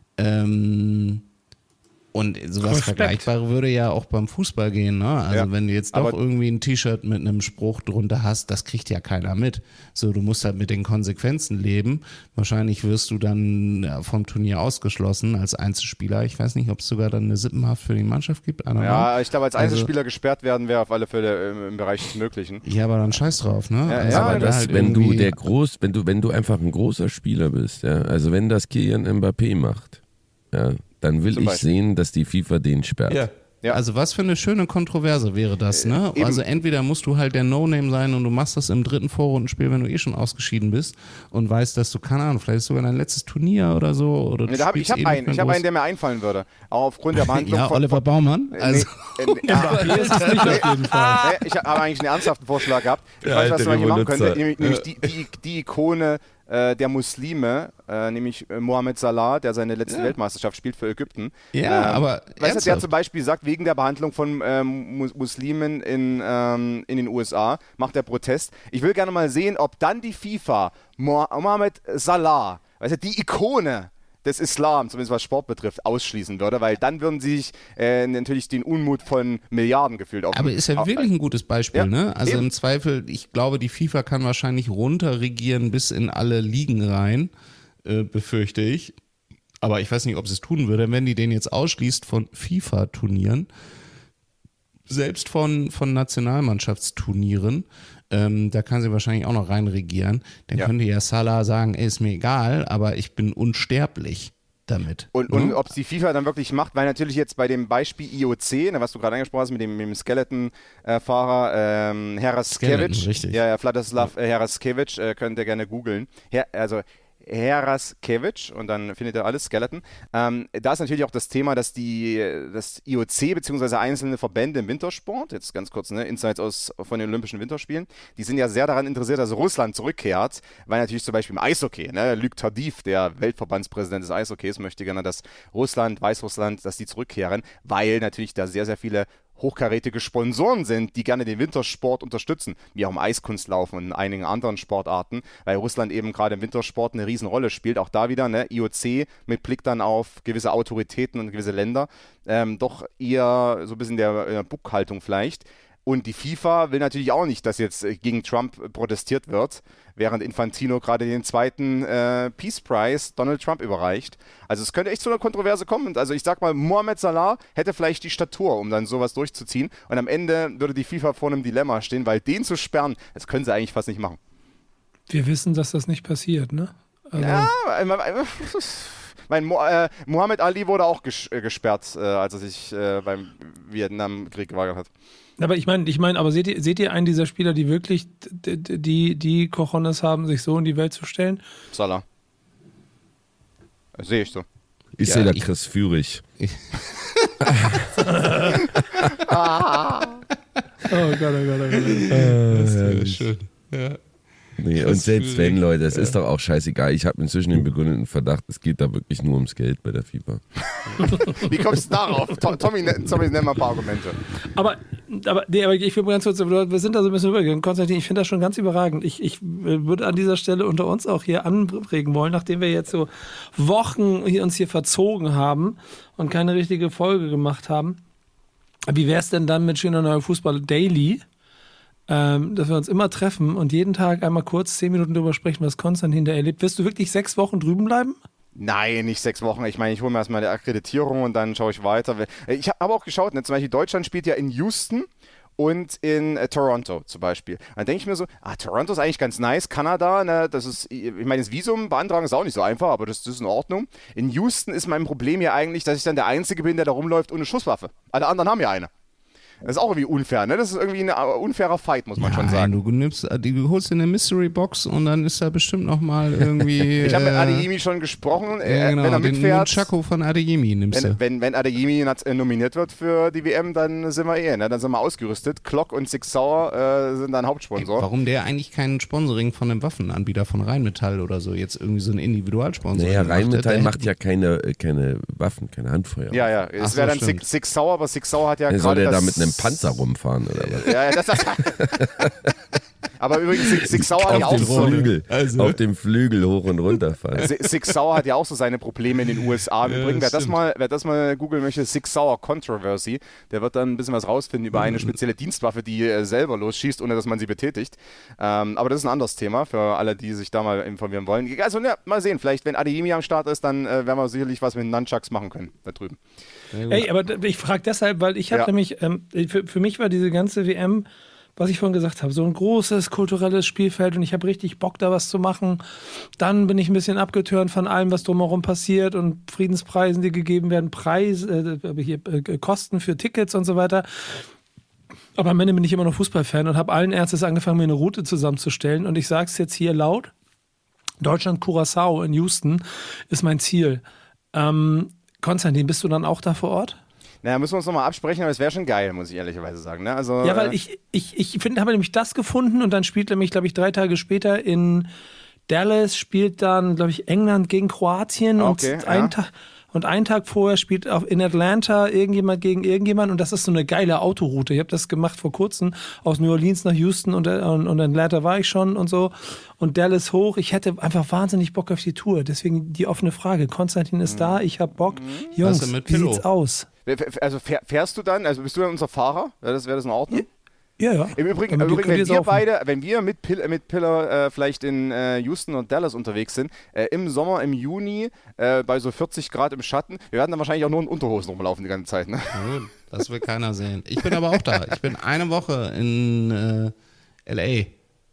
[SPEAKER 11] Ähm, und sowas
[SPEAKER 10] Respekt.
[SPEAKER 11] Vergleichbares würde ja auch beim Fußball gehen, ne? Also
[SPEAKER 13] Ja,
[SPEAKER 11] wenn du jetzt doch irgendwie ein T-Shirt mit einem Spruch drunter hast, das kriegt ja keiner mit. So, du musst halt mit den Konsequenzen leben. Wahrscheinlich wirst du dann ja, vom Turnier ausgeschlossen als Einzelspieler. Ich weiß nicht, ob es sogar dann eine Sippenhaft für die Mannschaft gibt.
[SPEAKER 13] Ja, ich glaube, als Einzelspieler
[SPEAKER 11] also,
[SPEAKER 13] gesperrt werden wäre auf alle Fälle im, im Bereich des Möglichen.
[SPEAKER 11] Ja, aber dann scheiß drauf, ne?
[SPEAKER 13] Ja,
[SPEAKER 11] also,
[SPEAKER 13] ja,
[SPEAKER 12] aber das,
[SPEAKER 11] halt
[SPEAKER 12] wenn du der groß, wenn du, wenn du einfach ein großer Spieler bist, ja, also wenn das Kylian Mbappé macht, ja, dann will
[SPEAKER 13] Zum
[SPEAKER 12] ich
[SPEAKER 13] Beispiel.
[SPEAKER 12] sehen, dass die FIFA den sperrt.
[SPEAKER 11] Ja.
[SPEAKER 13] Ja.
[SPEAKER 11] Also was für eine schöne Kontroverse wäre das, ne?
[SPEAKER 13] Eben.
[SPEAKER 11] Also entweder musst du halt der No-Name sein und du machst das im dritten Vorrundenspiel, wenn du eh schon ausgeschieden bist und weißt, dass du, keine Ahnung, vielleicht ist sogar dein letztes Turnier oder so. Oder du
[SPEAKER 13] Nee, da hab, ich
[SPEAKER 11] spielst
[SPEAKER 13] habe
[SPEAKER 11] eh
[SPEAKER 13] einen,
[SPEAKER 11] nicht
[SPEAKER 13] ich
[SPEAKER 11] mehr
[SPEAKER 13] habe einen,
[SPEAKER 11] groß.
[SPEAKER 13] der mir einfallen würde. Auch aufgrund der Behandlung
[SPEAKER 11] Ja,
[SPEAKER 13] von,
[SPEAKER 11] Oliver
[SPEAKER 13] von,
[SPEAKER 11] Baumann. Also,
[SPEAKER 13] Nee, äh, nee,
[SPEAKER 10] Mbappé ist es nicht auf jeden Fall.
[SPEAKER 13] Nee, ich habe eigentlich einen ernsthaften Vorschlag gehabt. Ich
[SPEAKER 12] Der
[SPEAKER 13] weiß, was
[SPEAKER 12] alte
[SPEAKER 13] man hier machen
[SPEAKER 12] Revoluzzer.
[SPEAKER 13] könnte. Nämlich, nämlich die, die, die Ikone äh, der Muslime, äh, nämlich äh, Mohamed Salah, der seine letzte
[SPEAKER 11] Ja.
[SPEAKER 13] Weltmeisterschaft spielt für Ägypten.
[SPEAKER 11] Ja,
[SPEAKER 13] ähm,
[SPEAKER 11] aber
[SPEAKER 13] Weißt du, der
[SPEAKER 11] ernsthaft?
[SPEAKER 13] zum Beispiel sagt, wegen der Behandlung von ähm, Mus- Muslimen in, ähm, in den U S A macht er Protest. Ich will gerne mal sehen, ob dann die FIFA Mo- Mohamed Salah, weißt du, die Ikone des Islam, zumindest was Sport betrifft, ausschließen würde, weil dann würden sie sich äh, natürlich den Unmut von Milliarden gefühlt auf.
[SPEAKER 11] Aber ist ja
[SPEAKER 13] auf-
[SPEAKER 11] wirklich ein gutes Beispiel,
[SPEAKER 13] Ja,
[SPEAKER 11] ne? Also
[SPEAKER 13] eben.
[SPEAKER 11] im Zweifel, ich glaube, die FIFA kann wahrscheinlich runterregieren bis in alle Ligen rein, äh, befürchte ich. Aber ich weiß nicht, ob sie es tun würde, wenn die den jetzt ausschließt von FIFA-Turnieren, selbst von, von Nationalmannschaftsturnieren, ähm, da kann sie wahrscheinlich auch noch reinregieren. Dann
[SPEAKER 13] Ja.
[SPEAKER 11] könnte ja Salah sagen, ey, ist mir egal, aber ich bin unsterblich damit.
[SPEAKER 13] Und, und ob es die FIFA dann wirklich macht, weil natürlich jetzt bei dem Beispiel I O C, ne, was du gerade angesprochen hast mit dem, mit dem Skeleton-Fahrer ähm, Heraskevich,
[SPEAKER 11] Skeleton, richtig.
[SPEAKER 13] ja, ja, Vladislav äh, Heraskevich, äh, könnt ihr gerne googeln. Her also Heraskevich und dann findet ihr alles Skeleton. Ähm, da ist natürlich auch das Thema, dass die das I O C bzw. einzelne Verbände im Wintersport, jetzt ganz kurz, ne, Insights aus von den Olympischen Winterspielen, die sind ja sehr daran interessiert, dass Russland zurückkehrt, weil natürlich zum Beispiel im Eishockey, ne, Luc Tardif, der Weltverbandspräsident des Eishockeys, möchte gerne, dass Russland, Weißrussland, dass die zurückkehren, weil natürlich da sehr, sehr viele hochkarätige Sponsoren sind, die gerne den Wintersport unterstützen, wie auch im Eiskunstlaufen und in einigen anderen Sportarten, weil Russland eben gerade im Wintersport eine Riesenrolle spielt. Auch da wieder, ne, I O C mit Blick dann auf gewisse Autoritäten und gewisse Länder, ähm, doch eher so ein bisschen der äh, Buckhaltung vielleicht. Und die FIFA will natürlich auch nicht, dass jetzt äh, gegen Trump protestiert wird, während Infantino gerade den zweiten äh, Peace Prize Donald Trump überreicht. Also es könnte echt zu einer Kontroverse kommen. Und also ich sag mal, Mohamed Salah hätte vielleicht die Statur, um dann sowas durchzuziehen. Und am Ende würde die FIFA vor einem Dilemma stehen, weil den zu sperren, das können sie eigentlich fast nicht machen.
[SPEAKER 10] Wir wissen, dass das nicht passiert, ne? Also,
[SPEAKER 13] Ja, mein Mo äh, Muhammad Ali wurde auch ges äh, gesperrt, äh, als er sich äh, beim Vietnamkrieg geweigert hat.
[SPEAKER 10] aber ich meine, ich meine, aber seht ihr, seht ihr einen dieser Spieler, die wirklich d- d- die, die Cojones haben, sich so in die Welt zu stellen?
[SPEAKER 13] Salah. Sehe ich so.
[SPEAKER 12] Ich
[SPEAKER 11] Ja,
[SPEAKER 12] sehe da
[SPEAKER 11] ich-
[SPEAKER 12] Chris Führig.
[SPEAKER 10] Oh Gott, oh Gott, oh Gott.
[SPEAKER 11] Das wäre schön. Ja.
[SPEAKER 12] Nee, und selbst wenn, Leute, es ist doch auch scheißegal. Ich habe inzwischen den begründeten Verdacht, es geht da wirklich nur ums Geld bei der FIFA.
[SPEAKER 13] Wie kommst du darauf? To- Tommy, ne- Tommy, nenn mal ein paar Argumente.
[SPEAKER 10] Aber, aber, nee, aber ich will ganz kurz, wir sind da so ein bisschen übergegangen. Konstantin, ich finde das schon ganz überragend. Ich, ich würde an dieser Stelle unter uns auch hier anregen wollen, nachdem wir jetzt so Wochen hier uns hier verzogen haben und keine richtige Folge gemacht haben. Wie wäre es denn dann mit Schöner Neuer Fußball Daily? ähm, dass wir uns immer treffen und jeden Tag einmal kurz zehn Minuten darüber sprechen, was Konstantin da erlebt. Wirst du wirklich sechs Wochen drüben bleiben?
[SPEAKER 13] Nein, nicht sechs Wochen. Ich meine, ich hole mir erstmal die Akkreditierung und dann schaue ich weiter. Ich habe auch geschaut, ne? Zum Beispiel Deutschland spielt ja in Houston und in äh, Toronto zum Beispiel. Dann denke ich mir so, ah, Toronto ist eigentlich ganz nice, Kanada, ne, das ist, ich meine, das Visum beantragen ist auch nicht so einfach, aber das, das ist in Ordnung. In Houston ist mein Problem ja eigentlich, dass ich dann der Einzige bin, der da rumläuft ohne Schusswaffe. Alle anderen haben ja eine. Das ist auch irgendwie unfair, ne? Das ist irgendwie ein unfairer Fight, muss man
[SPEAKER 11] ja,
[SPEAKER 13] schon sagen.
[SPEAKER 11] Du, nimmst, du holst dir eine Mystery Box und dann ist da bestimmt nochmal irgendwie.
[SPEAKER 13] Ich habe mit
[SPEAKER 11] äh,
[SPEAKER 13] Adeyemi schon gesprochen, äh,
[SPEAKER 11] ja, genau,
[SPEAKER 13] wenn er mitfährt.
[SPEAKER 11] Den Chaco von Adeyemi nimmst
[SPEAKER 13] wenn,
[SPEAKER 11] du.
[SPEAKER 13] Wenn, wenn Adeyemi nominiert wird für die W M, dann sind wir eh, ne? Dann sind wir ausgerüstet. Clock und Six Sauer äh, sind dann Hauptsponsor.
[SPEAKER 11] Ey, warum der eigentlich kein Sponsoring von einem Waffenanbieter von Rheinmetall oder so jetzt irgendwie so ein Individualsponsor?
[SPEAKER 12] Naja, Rheinmetall
[SPEAKER 11] macht,
[SPEAKER 12] macht ja keine, keine Waffen, keine Handfeuer.
[SPEAKER 13] Ja, ja, es
[SPEAKER 11] so,
[SPEAKER 13] wäre dann
[SPEAKER 11] stimmt.
[SPEAKER 13] Six, Six Sauer, aber Six Sauer hat ja
[SPEAKER 12] Soll
[SPEAKER 13] gerade
[SPEAKER 12] der
[SPEAKER 13] das...
[SPEAKER 12] da mit einem Panzer rumfahren oder was?
[SPEAKER 13] Ja, ja, das, das aber übrigens, Six, Six Sauer hat ja
[SPEAKER 12] auf
[SPEAKER 13] auch
[SPEAKER 12] dem
[SPEAKER 13] so...
[SPEAKER 12] Flügel,
[SPEAKER 11] also.
[SPEAKER 12] auf dem Flügel hoch und runter fahren.
[SPEAKER 13] Six Sauer hat ja auch so seine Probleme in den U S A. Im
[SPEAKER 11] Ja,
[SPEAKER 13] Übrigen, wer das,
[SPEAKER 11] stimmt.
[SPEAKER 13] mal, wer das mal googeln möchte, Six Sauer Controversy, der wird dann ein bisschen was rausfinden über eine spezielle Dienstwaffe, die äh, selber losschießt, ohne dass man sie betätigt. Ähm, aber das ist ein anderes Thema für alle, die sich da mal informieren wollen. Also, ja, mal sehen, vielleicht, wenn Adeyemi am Start ist, dann äh, werden wir sicherlich was mit den Nunchucks machen können, da drüben.
[SPEAKER 10] Ey, aber ich frage deshalb, weil ich habe
[SPEAKER 13] Ja.
[SPEAKER 10] nämlich, ähm, für, für mich war diese ganze W M, was ich vorhin gesagt habe, so ein großes kulturelles Spielfeld und ich habe richtig Bock, da was zu machen. Dann bin ich ein bisschen abgetürnt von allem, was drumherum passiert und Friedenspreisen, die gegeben werden, Preis, äh, hier, äh, Kosten für Tickets und so weiter. Aber am Ende bin ich immer noch Fußballfan und habe allen Ernstes angefangen, mir eine Route zusammenzustellen. Und ich sage es jetzt hier laut, Deutschland-Curaçao in Houston ist mein Ziel. Ähm, Konstantin, bist du dann auch da vor Ort?
[SPEAKER 13] Naja, müssen wir uns nochmal absprechen, aber es wäre schon geil, muss ich ehrlicherweise sagen. Ne? Also,
[SPEAKER 10] Ja, weil
[SPEAKER 13] äh,
[SPEAKER 10] ich, ich, ich finde, habe nämlich das gefunden und dann spielt nämlich, glaube ich, drei Tage später in Dallas spielt dann, glaube ich, England gegen Kroatien
[SPEAKER 13] Okay,
[SPEAKER 10] und,
[SPEAKER 13] ja.
[SPEAKER 10] einen Tag, und einen Tag vorher spielt auch in Atlanta irgendjemand gegen irgendjemand und das ist so eine geile Autoroute. Ich habe das gemacht vor kurzem aus New Orleans nach Houston und, und, und Atlanta war ich schon und so und Dallas hoch. Ich hätte einfach wahnsinnig Bock auf die Tour. Deswegen die offene Frage. Konstantin ist
[SPEAKER 13] Mhm.
[SPEAKER 10] da, ich habe Bock. Jungs,
[SPEAKER 11] mit
[SPEAKER 10] wie
[SPEAKER 11] Pillow?
[SPEAKER 10] sieht's aus?
[SPEAKER 13] Also fährst du dann, also bist du dann unser Fahrer? Wäre das, wär das in Ordnung?
[SPEAKER 10] Ja, ja.
[SPEAKER 13] Im Übrigen,
[SPEAKER 10] Damit
[SPEAKER 13] im Übrigen
[SPEAKER 10] könnt ihr
[SPEAKER 13] wenn wir
[SPEAKER 10] saufen.
[SPEAKER 13] beide, wenn wir mit, Pill, mit Pillar äh, vielleicht in äh, Houston und Dallas unterwegs sind, äh, im Sommer, im Juni, äh, bei so vierzig Grad im Schatten, wir werden dann wahrscheinlich auch nur in Unterhosen rumlaufen die ganze Zeit. Ne?
[SPEAKER 11] Ja, gut, das will keiner sehen. Ich bin aber auch da. Ich bin eine Woche in äh, L A.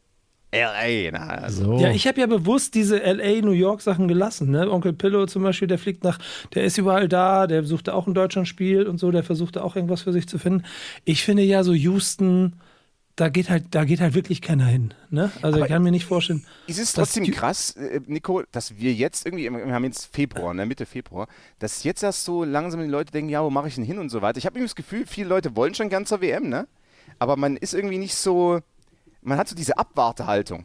[SPEAKER 13] L A, na, also.
[SPEAKER 11] So.
[SPEAKER 10] Ja, ich habe ja bewusst diese L A, New York Sachen gelassen. Ne? Onkel Pillow zum Beispiel, der fliegt nach, der ist überall da, der suchte auch ein Deutschlandspiel und so, der versuchte auch irgendwas für sich zu finden. Ich finde ja so Houston, da geht halt, da geht halt wirklich keiner hin. Ne? Also
[SPEAKER 13] Aber
[SPEAKER 10] ich kann mir nicht vorstellen.
[SPEAKER 13] Ist es
[SPEAKER 10] dass
[SPEAKER 13] trotzdem
[SPEAKER 10] die-
[SPEAKER 13] krass, äh, Nico, dass wir jetzt irgendwie, wir haben jetzt Februar, ne, Mitte Februar, dass jetzt erst so langsam die Leute denken, ja, wo mache ich denn hin und so weiter. Ich habe irgendwie das Gefühl, viele Leute wollen schon gern zur W M, ne? Aber man ist irgendwie nicht so, man hat so diese Abwartehaltung.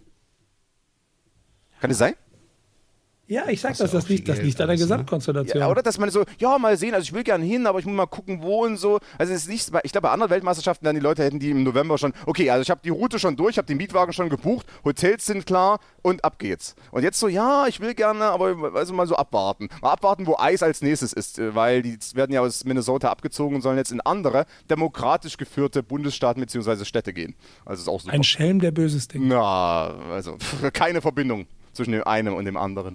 [SPEAKER 13] Kann das sein?
[SPEAKER 10] Ja, ich sag
[SPEAKER 11] Hast
[SPEAKER 10] das,
[SPEAKER 11] ja
[SPEAKER 10] das
[SPEAKER 11] auch
[SPEAKER 10] liegt,
[SPEAKER 11] viel
[SPEAKER 10] das
[SPEAKER 11] Geld
[SPEAKER 10] liegt an der
[SPEAKER 11] alles, ne?
[SPEAKER 10] Gesamtkonstellation.
[SPEAKER 13] Ja, oder dass man so, ja, mal sehen, also ich will gerne hin, aber ich muss mal gucken, wo und so. Also es ist nicht, ich glaube, bei anderen Weltmeisterschaften dann die Leute hätten die im November schon, okay, also ich habe die Route schon durch, habe den Mietwagen schon gebucht, Hotels sind klar und ab geht's. Und jetzt so, ja, ich will gerne, aber also mal so abwarten. Mal abwarten, wo Eis als nächstes ist, äh, weil die werden ja aus Minnesota abgezogen und sollen jetzt in andere demokratisch geführte Bundesstaaten bzw. Städte gehen. Also ist auch super.
[SPEAKER 10] Ein Schelm, der Böses Ding.
[SPEAKER 13] Na, also keine Verbindung zwischen dem einen und dem anderen.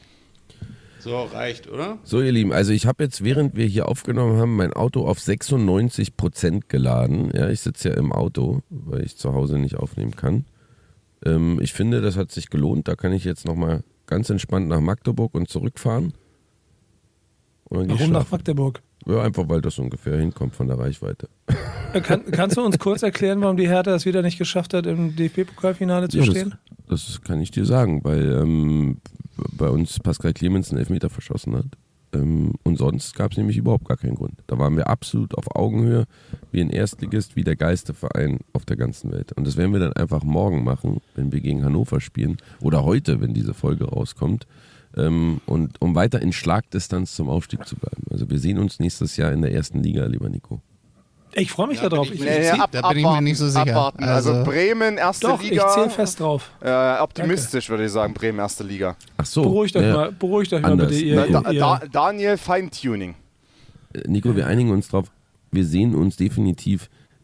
[SPEAKER 11] So, reicht, oder?
[SPEAKER 12] So, ihr Lieben, also ich habe jetzt, während wir hier aufgenommen haben, mein Auto auf sechsundneunzig Prozent geladen. Ja, ich sitze ja im Auto, weil ich zu Hause nicht aufnehmen kann. Ähm, ich finde, das hat sich gelohnt. Da kann ich jetzt nochmal ganz entspannt nach Magdeburg und zurückfahren. Und dann geh ich
[SPEAKER 10] Warum nach
[SPEAKER 12] schlafen.
[SPEAKER 10] Magdeburg?
[SPEAKER 12] Ja, einfach weil das ungefähr hinkommt von der Reichweite.
[SPEAKER 10] Äh, Kann, kannst du uns kurz erklären, warum die Hertha es wieder nicht geschafft hat, im D F B-Pokalfinale zu
[SPEAKER 12] Ja,
[SPEAKER 10] stehen?
[SPEAKER 12] das, das kann ich dir sagen, weil ähm, bei uns Pascal Clemens einen Elfmeter verschossen hat. Ähm, und sonst gab es nämlich überhaupt gar keinen Grund. Da waren wir absolut auf Augenhöhe, wie ein Erstligist, wie der geilste Verein auf der ganzen Welt. Und das werden wir dann einfach morgen machen, wenn wir gegen Hannover spielen. Oder heute, wenn diese Folge rauskommt. Ähm, und um weiter in Schlagdistanz zum Aufstieg zu bleiben. Also wir sehen uns nächstes Jahr in der ersten Liga, lieber Nico.
[SPEAKER 10] Ich freue mich
[SPEAKER 11] Ja,
[SPEAKER 10] darauf.
[SPEAKER 11] bin
[SPEAKER 10] Ich,
[SPEAKER 11] ich-
[SPEAKER 10] ich,
[SPEAKER 13] Nee,
[SPEAKER 11] zähl-
[SPEAKER 13] ab,
[SPEAKER 11] da bin ich mir
[SPEAKER 13] abwarten,
[SPEAKER 11] nicht so sicher.
[SPEAKER 13] Abwarten. Also,
[SPEAKER 11] Also-
[SPEAKER 13] Bremen, erste
[SPEAKER 10] doch,
[SPEAKER 13] Liga.
[SPEAKER 10] ich zähle fest drauf.
[SPEAKER 13] Äh, optimistisch würde ich sagen, Bremen, erste Liga.
[SPEAKER 12] Ach so.
[SPEAKER 10] Beruhigt euch
[SPEAKER 12] ja.
[SPEAKER 10] mal, beruhigt euch mal
[SPEAKER 12] Anders.
[SPEAKER 10] bitte, ihr,
[SPEAKER 13] Da,
[SPEAKER 10] ihr,
[SPEAKER 13] da,
[SPEAKER 10] ihr.
[SPEAKER 13] da, Daniel, Feintuning.
[SPEAKER 12] Nico, wir einigen uns drauf. Wir sehen uns definitiv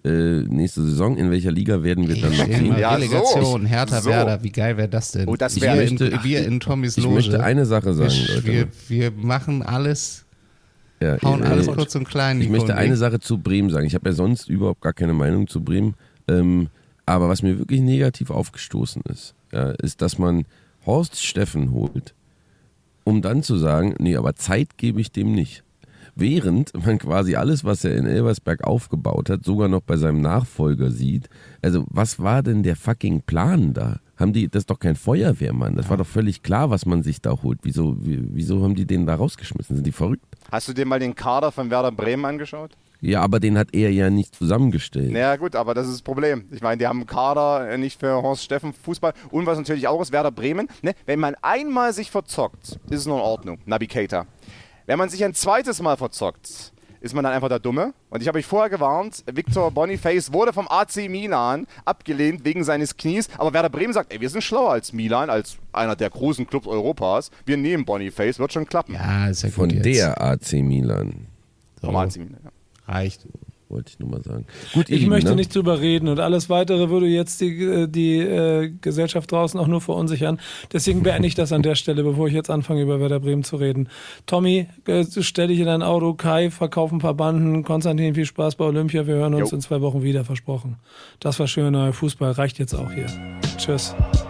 [SPEAKER 12] äh, nächste Saison. In welcher Liga werden wir dann noch sehen?
[SPEAKER 11] Ja, Relegation,
[SPEAKER 13] so.
[SPEAKER 11] Hertha
[SPEAKER 13] so.
[SPEAKER 11] Werder, wie geil wäre das denn?
[SPEAKER 13] Oh, das
[SPEAKER 11] wir,
[SPEAKER 13] wär,
[SPEAKER 11] in, wir in Tommys Loge.
[SPEAKER 12] Ich möchte eine Sache sagen,
[SPEAKER 11] wir,
[SPEAKER 12] Leute.
[SPEAKER 11] Wir, wir machen alles...
[SPEAKER 12] Ja,
[SPEAKER 11] Hauen
[SPEAKER 12] äh,
[SPEAKER 11] alles kurz und klein.
[SPEAKER 12] Ich möchte eine Sache zu Bremen sagen. Ich habe ja sonst überhaupt gar keine Meinung zu Bremen. Ähm, aber was mir wirklich negativ aufgestoßen ist, ja, ist, dass man Horst Steffen holt, um dann zu sagen, nee, aber Zeit gebe ich dem nicht. Während man quasi alles, was er in Elversberg aufgebaut hat, sogar noch bei seinem Nachfolger sieht. Also was war denn der fucking Plan da? Haben die, das ist doch kein Feuerwehrmann. Das ja. war doch völlig klar, was man sich da holt. Wieso, wieso haben die den da rausgeschmissen? Sind die verrückt?
[SPEAKER 13] Hast du dir mal den Kader von Werder Bremen angeschaut?
[SPEAKER 12] Ja, aber den hat er ja nicht zusammengestellt.
[SPEAKER 13] Naja gut, aber das ist das Problem. Ich meine, die haben einen Kader nicht für Horst Steffen Fußball. Und was natürlich auch ist, Werder Bremen. Ne? Wenn man einmal sich verzockt, ist es noch in Ordnung. Naby Keita. Wenn man sich ein zweites Mal verzockt, ist man dann einfach der Dumme. Und ich habe euch vorher gewarnt, Victor Boniface wurde vom A C Milan abgelehnt wegen seines Knies. Aber Werder Bremen sagt, ey, wir sind schlauer als Milan, als einer der großen Clubs Europas. Wir nehmen Boniface, wird schon klappen.
[SPEAKER 11] Ja, ist ja gut
[SPEAKER 12] Von
[SPEAKER 11] jetzt.
[SPEAKER 12] der A C Milan.
[SPEAKER 11] So.
[SPEAKER 13] Vom A C Milan, ja.
[SPEAKER 11] Reicht.
[SPEAKER 12] Wollte ich nur mal sagen. Gut,
[SPEAKER 10] ich
[SPEAKER 12] Lieben,
[SPEAKER 10] möchte
[SPEAKER 12] ne?
[SPEAKER 10] nicht drüber reden und alles Weitere würde jetzt die, die äh, Gesellschaft draußen auch nur verunsichern. Deswegen beende ich das an der Stelle, bevor ich jetzt anfange, über Werder Bremen zu reden. Tommy, äh, stell dich in dein Auto. Kai, verkauf ein paar Banden. Konstantin, viel Spaß bei Olympia. Wir hören uns jo. in zwei Wochen wieder, versprochen. Das war schöner Fußball. Reicht jetzt auch hier. Tschüss.